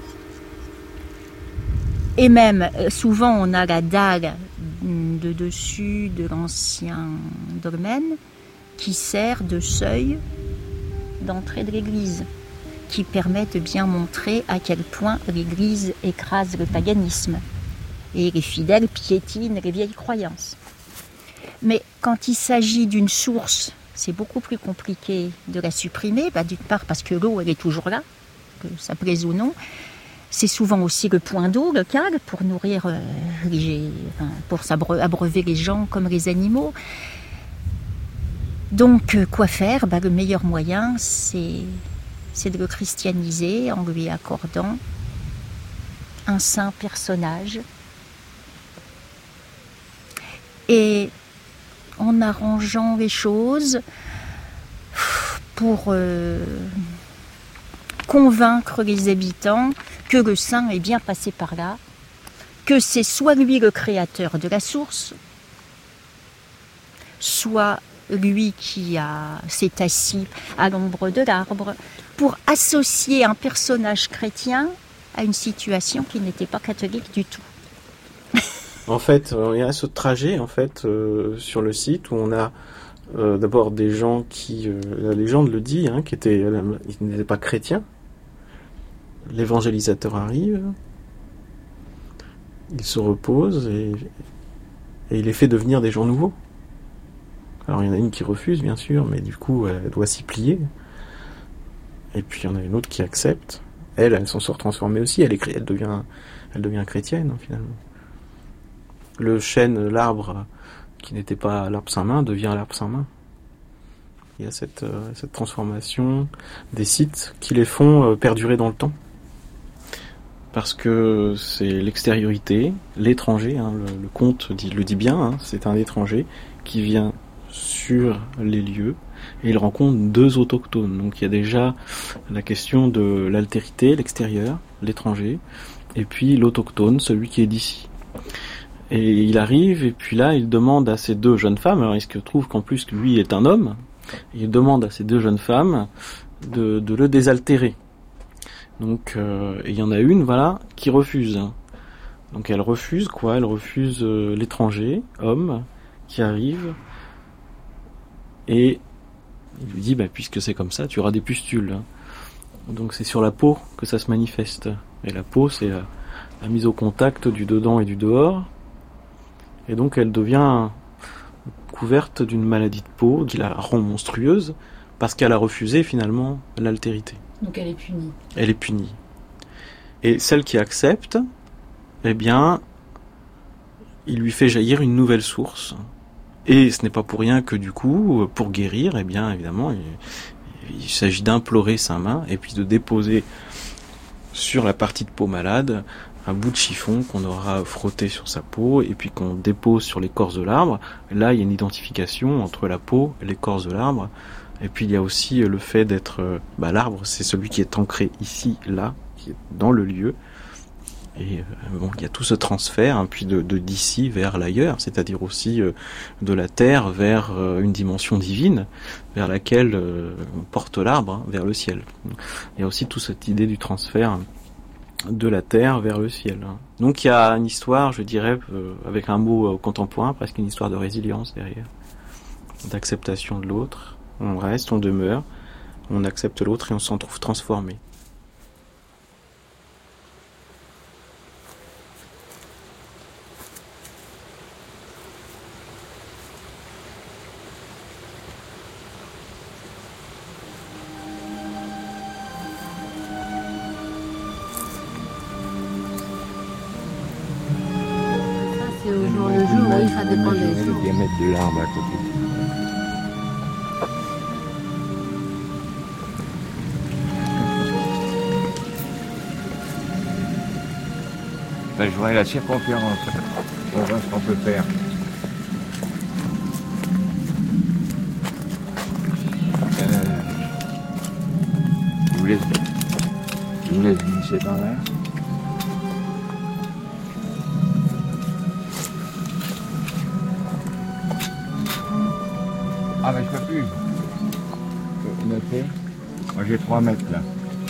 Et même, souvent, on a la dalle de dessus de l'ancien dolmen qui sert de seuil d'entrée de l'église, qui permet de bien montrer à quel point l'église écrase le paganisme et les fidèles piétinent les vieilles croyances. Mais quand il s'agit d'une source, c'est beaucoup plus compliqué de la supprimer, d'une part parce que l'eau, elle est toujours là, que ça plaise ou non. C'est souvent aussi le point d'eau local pour nourrir, pour abreuver les gens comme les animaux. Donc, quoi faire? Le meilleur moyen, c'est de le christianiser en lui accordant un saint personnage. Et en arrangeant les choses pour convaincre les habitants que le saint est bien passé par là, que c'est soit lui le créateur de la source, soit lui qui s'est assis à l'ombre de l'arbre, pour associer un personnage chrétien à une situation qui n'était pas catholique du tout. En fait, il y a ce trajet sur le site où on a d'abord des gens qui, la légende le dit, qui ils n'étaient pas chrétiens. L'évangélisateur arrive, il se repose et il les fait devenir des gens nouveaux. Alors il y en a une qui refuse bien sûr, mais du coup elle doit s'y plier. Et puis il y en a une autre qui accepte. Elle s'en sort transformée aussi, elle devient chrétienne finalement. Le chêne, l'arbre qui n'était pas l'arbre Saint-Main devient l'arbre Saint-Main. Il y a cette transformation des sites qui les font perdurer dans le temps. Parce que c'est l'extériorité, l'étranger, le conte le dit bien, c'est un étranger qui vient sur les lieux et il rencontre deux autochtones. Donc il y a déjà la question de l'altérité, l'extérieur, l'étranger, et puis l'autochtone, celui qui est d'ici. Et il arrive, et puis là, il demande à ces deux jeunes femmes, alors il se trouve qu'en plus lui est un homme, il demande à ces deux jeunes femmes de le désaltérer. Donc, il y en a une, qui refuse. Donc elle refuse quoi? Elle refuse l'étranger, homme, qui arrive, et il lui dit, puisque c'est comme ça, tu auras des pustules. Donc c'est sur la peau que ça se manifeste. Et la peau, c'est la mise au contact du dedans et du dehors. Et donc elle devient couverte d'une maladie de peau qui la rend monstrueuse parce qu'elle a refusé finalement l'altérité. Donc elle est punie. Elle est punie. Et celle qui accepte, eh bien, il lui fait jaillir une nouvelle source. Et ce n'est pas pour rien que du coup, pour guérir, eh bien évidemment, il s'agit d'implorer Saint-Main et puis de déposer sur la partie de peau malade un bout de chiffon qu'on aura frotté sur sa peau et puis qu'on dépose sur l'écorce de l'arbre. Là, il y a une identification entre la peau et l'écorce de l'arbre. Et puis il y a aussi le fait d'être... l'arbre, c'est celui qui est ancré ici, là, qui est dans le lieu. Et il y a tout ce transfert, hein, puis d'ici vers l'ailleurs, c'est-à-dire aussi de la terre vers une dimension divine, vers laquelle on porte l'arbre, hein, vers le ciel. Il y a aussi toute cette idée du transfert de la terre vers le ciel. Hein. Donc il y a une histoire, je dirais, avec un mot contemporain, presque une histoire de résilience derrière, d'acceptation de l'autre. On reste, on demeure, on accepte l'autre et on s'en trouve transformé. C'est au jour le jour, oui, ça dépend le diamètre de l'arbre à côté. Je voudrais la circonférence. On voit ce qu'on peut faire. Je vous laisse glisser par là. Ah mais je peux plus. Notez. Moi j'ai 3 mètres là.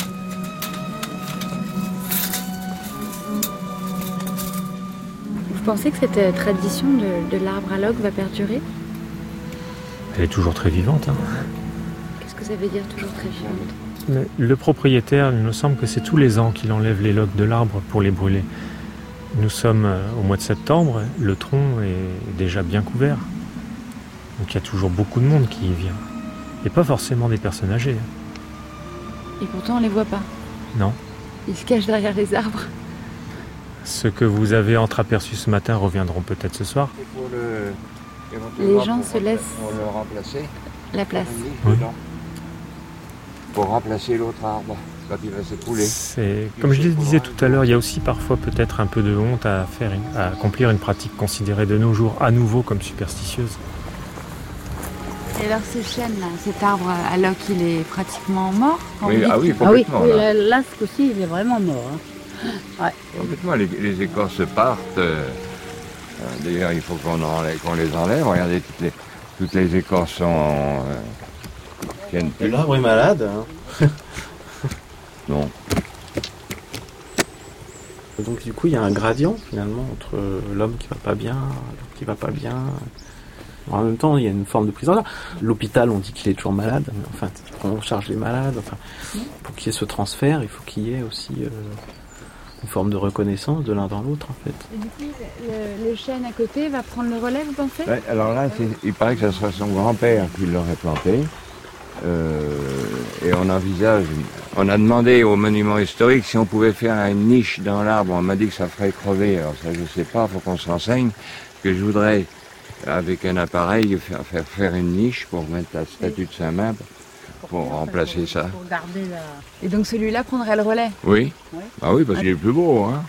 Vous pensez que cette tradition de l'arbre à loques va perdurer? Elle est toujours très vivante. Hein. Qu'est-ce que ça veut dire toujours très vivante? Le propriétaire, il me semble que c'est tous les ans qu'il enlève les loques de l'arbre pour les brûler. Nous sommes au mois de septembre, le tronc est déjà bien couvert. Donc il y a toujours beaucoup de monde qui y vient. Et pas forcément des personnes âgées. Et pourtant on ne les voit pas? Non. Ils se cachent derrière les arbres. Ceux que vous avez entreaperçus ce matin reviendront peut-être ce soir. Les gens se laissent pour le remplacer. La place. Oui. Pour remplacer l'autre arbre quand il va s'écouler. Comme je le disais tout à l'heure, il y a aussi parfois peut-être un peu de honte à accomplir une pratique considérée de nos jours à nouveau comme superstitieuse. Et alors ce chêne là, cet arbre à loques, il est pratiquement mort? Oui, complètement. Oui, là ce coup-ci, il est vraiment mort. Hein. Ouais. Complètement, les écorces partent. D'ailleurs, il faut qu'on les enlève. Regardez, toutes les écorces sont... tiennent plus. L'arbre est malade. Hein. Non. Donc du coup, il y a un gradient finalement entre l'homme qui va pas bien, l'homme qui va pas bien. En même temps, il y a une forme de prise en charge. L'hôpital, on dit qu'il est toujours malade, mais enfin, on charge les malades. Enfin, pour qu'il y ait ce transfert, il faut qu'il y ait aussi une forme de reconnaissance de l'un dans l'autre, en fait. Et du coup, le chêne à côté va prendre le relais, vous pensez? Ouais, alors là, il paraît que ce sera son grand-père qui l'aurait planté. Et on envisage... On a demandé au monument historique si on pouvait faire une niche dans l'arbre. On m'a dit que ça ferait crever. Alors ça, je sais pas, il faut qu'on se renseigne. Que je voudrais, avec un appareil, faire une niche pour mettre la statue de Saint-Main pour remplacer ça. Pour garder la... Et donc celui-là prendrait le relais? Oui. Ah oui, parce qu'il est plus beau. Hein.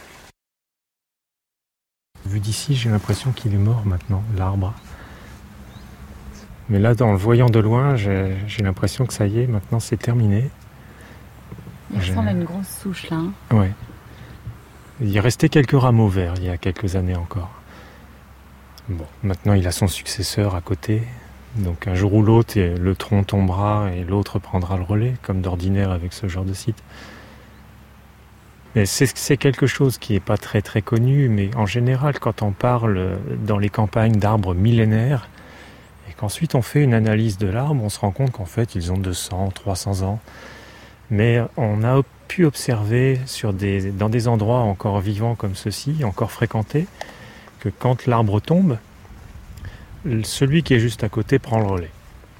Vu d'ici, j'ai l'impression qu'il est mort maintenant, l'arbre. Mais là, en le voyant de loin, j'ai l'impression que ça y est, maintenant c'est terminé. Il ressemble à une grosse souche là. Hein. Ouais. Il restait quelques rameaux verts il y a quelques années encore. Bon, maintenant il a son successeur à côté. Donc un jour ou l'autre, le tronc tombera et l'autre prendra le relais, comme d'ordinaire avec ce genre de site. Mais c'est quelque chose qui n'est pas très très connu, mais en général, quand on parle dans les campagnes d'arbres millénaires, et qu'ensuite on fait une analyse de l'arbre, on se rend compte qu'en fait ils ont 200, 300 ans. Mais on a pu observer dans des endroits encore vivants comme ceux-ci, encore fréquentés, que quand l'arbre tombe, celui qui est juste à côté prend le relais.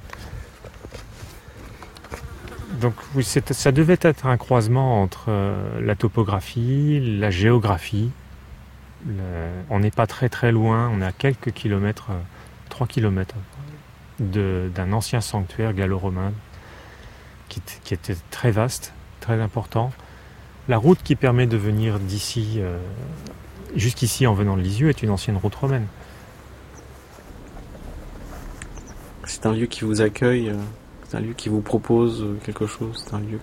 Donc oui, ça devait être un croisement entre la topographie, la géographie. On n'est pas très très loin, on est à quelques kilomètres, 3 kilomètres d'un ancien sanctuaire gallo-romain qui était très vaste, très important. La route qui permet de venir d'ici, jusqu'ici en venant de Lisieux, est une ancienne route romaine. C'est un lieu qui vous accueille, c'est un lieu qui vous propose quelque chose, c'est un lieu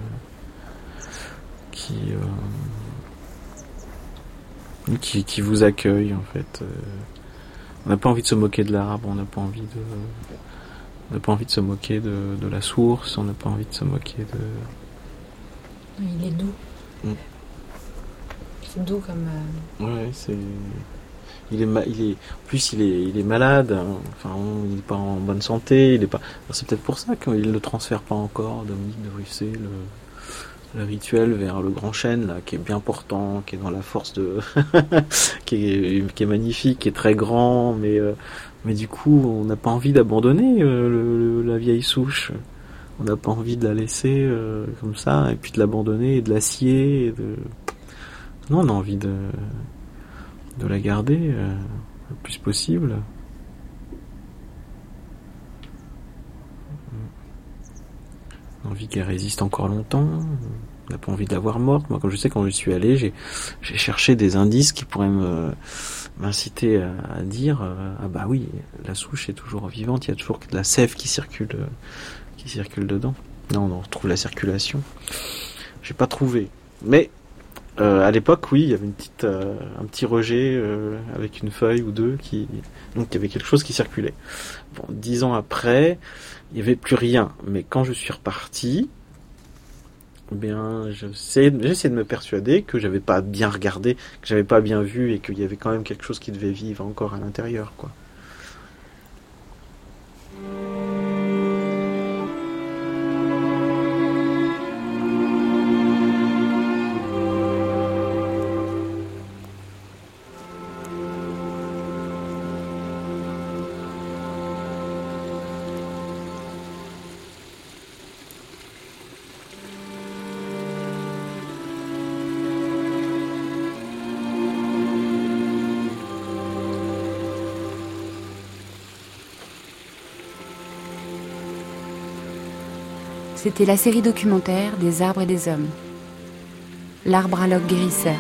qui vous accueille en fait. On n'a pas envie de se moquer de l'arbre, on n'a pas envie de se moquer de la source, on n'a pas envie de se moquer de... Il est doux. C'est doux comme... Ouais, c'est... Il est malade, hein. Enfin, il n'est pas en bonne santé, il est pas... C'est peut-être pour ça qu'il ne transfère pas encore, Dominique de Russé, le rituel vers le grand chêne, là, qui est bien portant, qui est dans la force de... qui est magnifique, qui est très grand, mais du coup, on n'a pas envie d'abandonner la vieille souche. On n'a pas envie de la laisser comme ça, et puis de l'abandonner, et de la scier, et de... Non, on a envie de la garder le plus possible. On a envie qu'elle résiste encore longtemps. On n'a pas envie de la voir morte. Moi, comme je sais, quand je suis allé, j'ai cherché des indices qui pourraient m'inciter à dire ah bah oui, la souche est toujours vivante, il y a toujours de la sève qui circule dedans. Non, on retrouve la circulation. J'ai pas trouvé. Mais à l'époque, oui, il y avait un petit rejet avec une feuille ou deux donc il y avait quelque chose qui circulait. Bon, 10 ans après, il n'y avait plus rien. Mais quand je suis reparti, eh bien, j'essaie de me persuader que j'avais pas bien regardé, que j'avais pas bien vu et qu'il y avait quand même quelque chose qui devait vivre encore à l'intérieur, quoi. C'était la série documentaire des arbres et des hommes. L'arbre à loques guérisseur.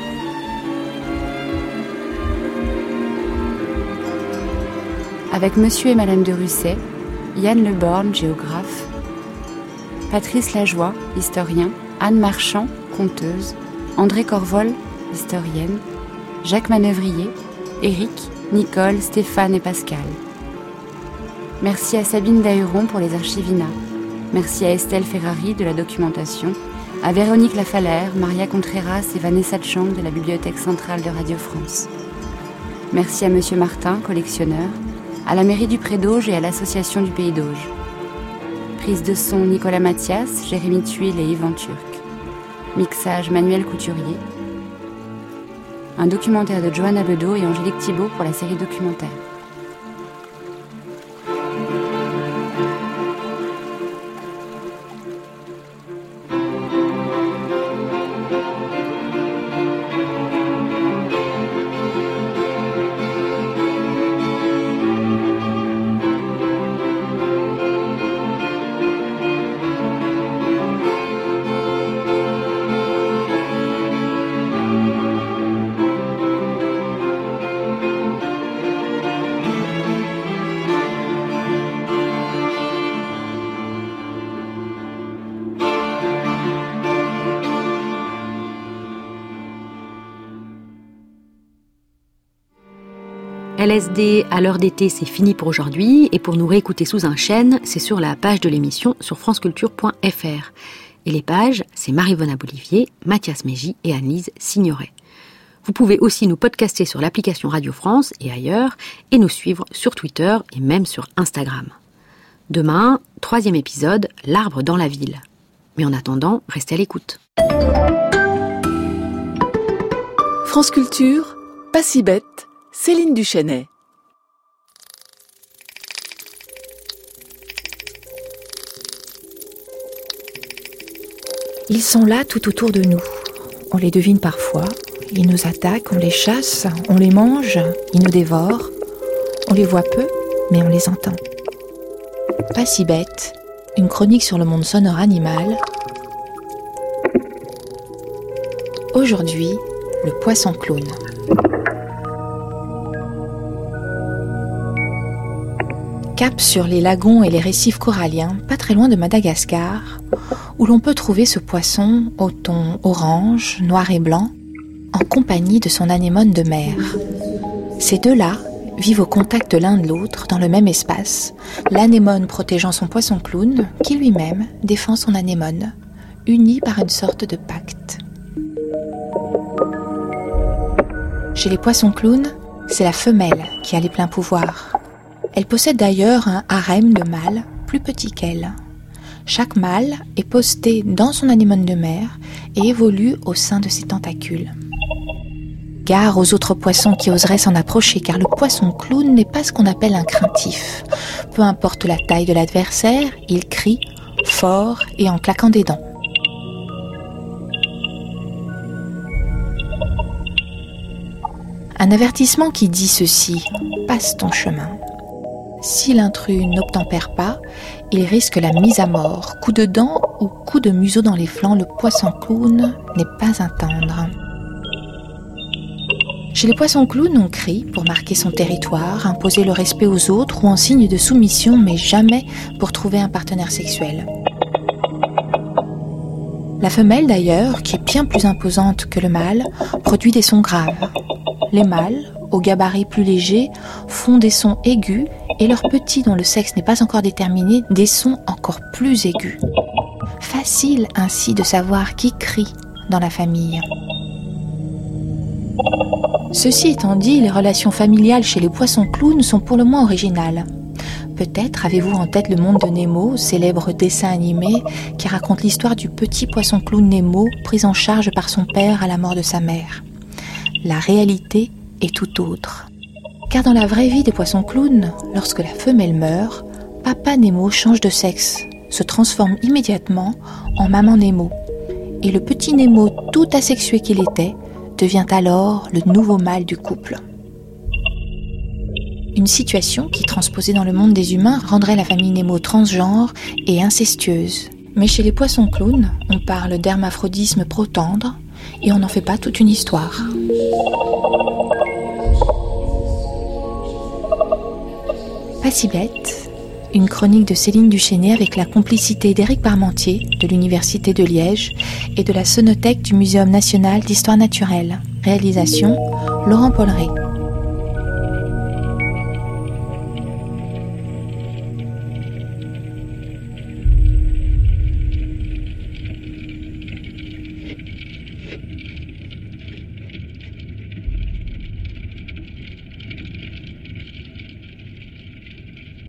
Avec Monsieur et Madame de Russé, Yann Le Borgne, géographe, Patrice Lajoie, historien, Anne Marchand, conteuse, André Corvol, historienne, Jacques Manœuvrier, Éric, Nicole, Stéphane et Pascal. Merci à Sabine Dahuron pour les archivina. Merci à Estelle Ferrari de la documentation, à Véronique Lafalaire, Maria Contreras et Vanessa Chang de la Bibliothèque centrale de Radio France. Merci à Monsieur Martin, collectionneur, à la mairie du Pré-d'Auge et à l'association du Pays d'Auge. Prise de son Nicolas Mathias, Jérémy Tuile et Yvan Turc. Mixage Manuel Couturier. Un documentaire de Johanna Bedeau et Angélique Thibault pour la série documentaire. LSD à l'heure d'été, c'est fini pour aujourd'hui. Et pour nous réécouter sous un chêne, c'est sur la page de l'émission sur franceculture.fr. Et les pages, c'est Marie-Vona Bolivier, Mathias Mégy et Anne-Lise Signoret. Vous pouvez aussi nous podcaster sur l'application Radio France et ailleurs, et nous suivre sur Twitter et même sur Instagram. Demain, 3e épisode, l'arbre dans la ville. Mais en attendant, restez à l'écoute. France Culture, pas si bête, Céline Duchesnay. Ils sont là tout autour de nous. On les devine parfois. Ils nous attaquent, on les chasse, on les mange, ils nous dévorent. On les voit peu, mais on les entend. Pas si bête, une chronique sur le monde sonore animal. Aujourd'hui, le poisson clown. Cap sur les lagons et les récifs coralliens, pas très loin de Madagascar, où l'on peut trouver ce poisson au ton orange, noir et blanc, en compagnie de son anémone de mer. Ces deux-là vivent au contact l'un de l'autre dans le même espace, l'anémone protégeant son poisson clown, qui lui-même défend son anémone, unis par une sorte de pacte. Chez les poissons clowns, c'est la femelle qui a les pleins pouvoirs. Elle possède d'ailleurs un harem de mâles plus petits qu'elle. Chaque mâle est posté dans son anémone de mer et évolue au sein de ses tentacules. Gare aux autres poissons qui oseraient s'en approcher, car le poisson clown n'est pas ce qu'on appelle un craintif. Peu importe la taille de l'adversaire, il crie fort et en claquant des dents. Un avertissement qui dit ceci: passe ton chemin. Si l'intrus n'obtempère pas, il risque la mise à mort. Coup de dent ou coup de museau dans les flancs, le poisson clown n'est pas un tendre. Chez les poissons clowns, on crie pour marquer son territoire, imposer le respect aux autres ou en signe de soumission, mais jamais pour trouver un partenaire sexuel. La femelle d'ailleurs, qui est bien plus imposante que le mâle, produit des sons graves. Les mâles, au gabarit plus léger, font des sons aigus et leurs petits, dont le sexe n'est pas encore déterminé, des sons encore plus aigus. Facile ainsi de savoir qui crie dans la famille. Ceci étant dit, les relations familiales chez les poissons clowns sont pour le moins originales. Peut-être avez-vous en tête Le Monde de Nemo, célèbre dessin animé qui raconte l'histoire du petit poisson clown Nemo pris en charge par son père à la mort de sa mère. La réalité est tout autre. Car dans la vraie vie des poissons clowns, lorsque la femelle meurt, Papa Nemo change de sexe, se transforme immédiatement en Maman Nemo. Et le petit Nemo, tout asexué qu'il était, devient alors le nouveau mâle du couple. Une situation qui, transposée dans le monde des humains, rendrait la famille Nemo transgenre et incestueuse. Mais chez les poissons clowns, on parle d'hermaphrodisme protendre et on n'en fait pas toute une histoire. Pas si bête, une chronique de Céline Duchesnay avec la complicité d'Éric Parmentier de l'Université de Liège et de la Sonothèque du Muséum national d'histoire naturelle. Réalisation, Laurent Polleret.